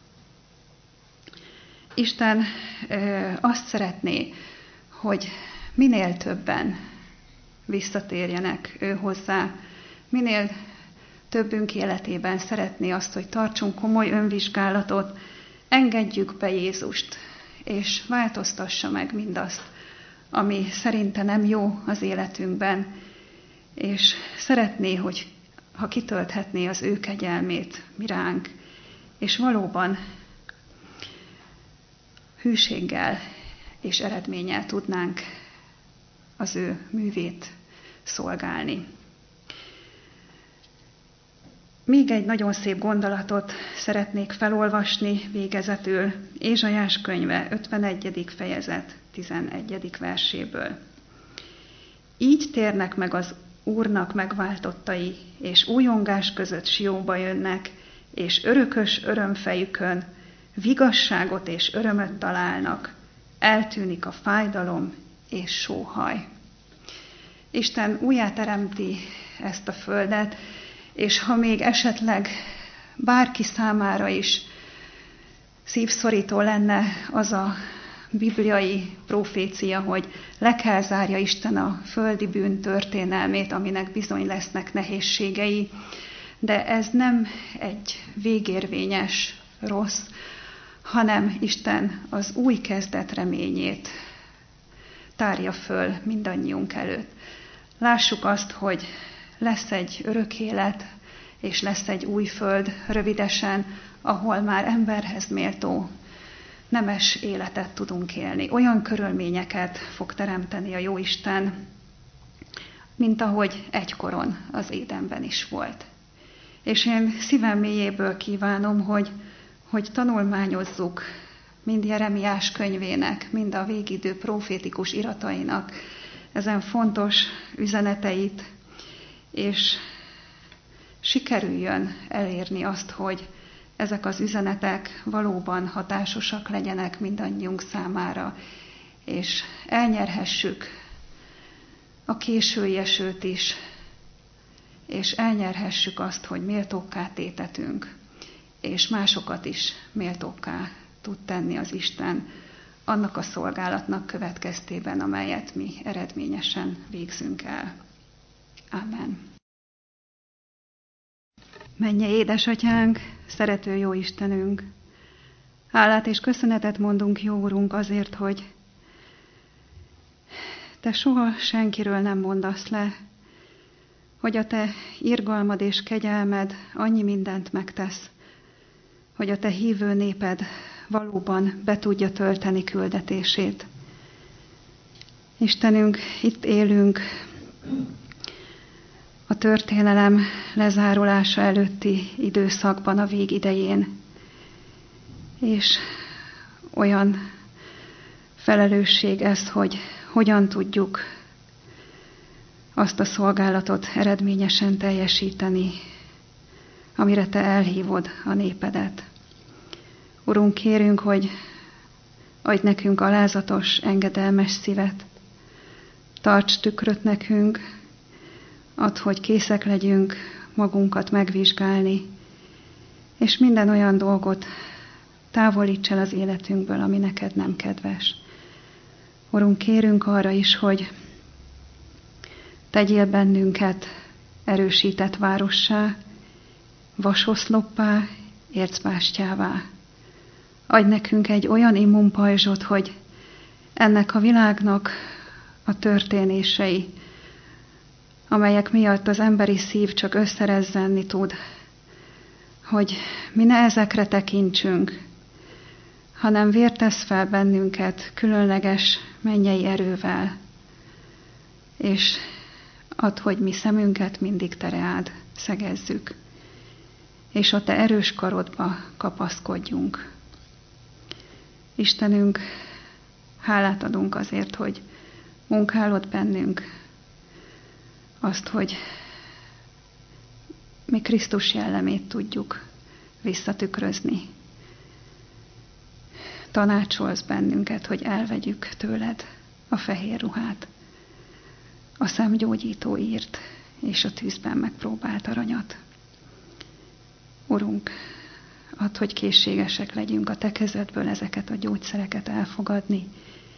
Isten ö, azt szeretné, hogy minél többen visszatérjenek ő hozzá, minél többünk életében szeretné azt, hogy tartsunk komoly önvizsgálatot, engedjük be Jézust, és változtassa meg mindazt, ami szerinte nem jó az életünkben, és szeretné, hogy ha kitölthetné az ő kegyelmét mi ránk, és valóban hűséggel és eredménnyel tudnánk az ő művét szolgálni. Még egy nagyon szép gondolatot szeretnék felolvasni végezetül Ézsaiás könyve ötvenegyedik fejezet tizenegyedik verséből. Így térnek meg az Úrnak megváltottai, és újongás között Siónba jönnek, és örökös örömfejükön vigasságot és örömöt találnak, eltűnik a fájdalom és sóhaj. Isten újjáteremti ezt a földet, és ha még esetleg bárki számára is szívszorító lenne az a bibliai profécia, hogy le kell zárja Isten a földi bűn történelmét, aminek bizony lesznek nehézségei, de ez nem egy végérvényes rossz, hanem Isten az új kezdet reményét tárja föl mindannyiunk előtt. Lássuk azt, hogy lesz egy örök élet, és lesz egy új föld rövidesen, ahol már emberhez méltó, nemes életet tudunk élni. Olyan körülményeket fog teremteni a Jóisten, mint ahogy egykoron az Édenben is volt. És én szívem mélyéből kívánom, hogy, hogy tanulmányozzuk mind Jeremiás könyvének, mind a végidő profétikus iratainak ezen fontos üzeneteit, és sikerüljön elérni azt, hogy ezek az üzenetek valóban hatásosak legyenek mindannyiunk számára, és elnyerhessük a késői esőt is, és elnyerhessük azt, hogy méltókká tétetünk, és másokat is méltókká tud tenni az Isten annak a szolgálatnak következtében, amelyet mi eredményesen végzünk el. Amen. Mennyei édesatyánk, szerető jó Istenünk, hálát és köszönetet mondunk, jó Urunk, azért, hogy Te soha senkiről nem mondasz le, hogy a Te irgalmad és kegyelmed annyi mindent megtesz, hogy a Te hívő néped valóban be tudja tölteni küldetését. Istenünk, itt élünk a történelem lezárulása előtti időszakban, a végidején, és olyan felelősség ez, hogy hogyan tudjuk azt a szolgálatot eredményesen teljesíteni, amire Te elhívod a népedet. Urunk, kérünk, hogy adj nekünk alázatos, engedelmes szívet, tarts tükröt nekünk, add, hogy készek legyünk magunkat megvizsgálni, és minden olyan dolgot távolíts el az életünkből, ami neked nem kedves. Urunk, kérünk arra is, hogy tegyél bennünket erősített várossá, vasoszloppá, ércbástyává. Adj nekünk egy olyan immunpajzsot, hogy ennek a világnak a történései, amelyek miatt az emberi szív csak összerezzenni tud, hogy mi ne ezekre tekintsünk, hanem vértesz fel bennünket különleges mennyei erővel, és add, hogy mi szemünket mindig te reád szegezzük, és a te erős karodba kapaszkodjunk. Istenünk, hálát adunk azért, hogy munkálod bennünk azt, hogy mi Krisztus jellemét tudjuk visszatükrözni. Tanácsolsz bennünket, hogy elvegyük tőled a fehér ruhát, a szemgyógyító írt és a tűzben megpróbált aranyat. Urunk, add, hogy készségesek legyünk a Te kezedből ezeket a gyógyszereket elfogadni,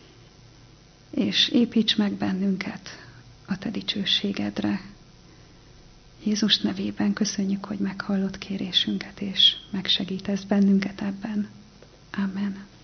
és építs meg bennünket a Te dicsőségedre. Jézus nevében köszönjük, hogy meghallott kérésünket, és megsegítesz bennünket ebben. Amen.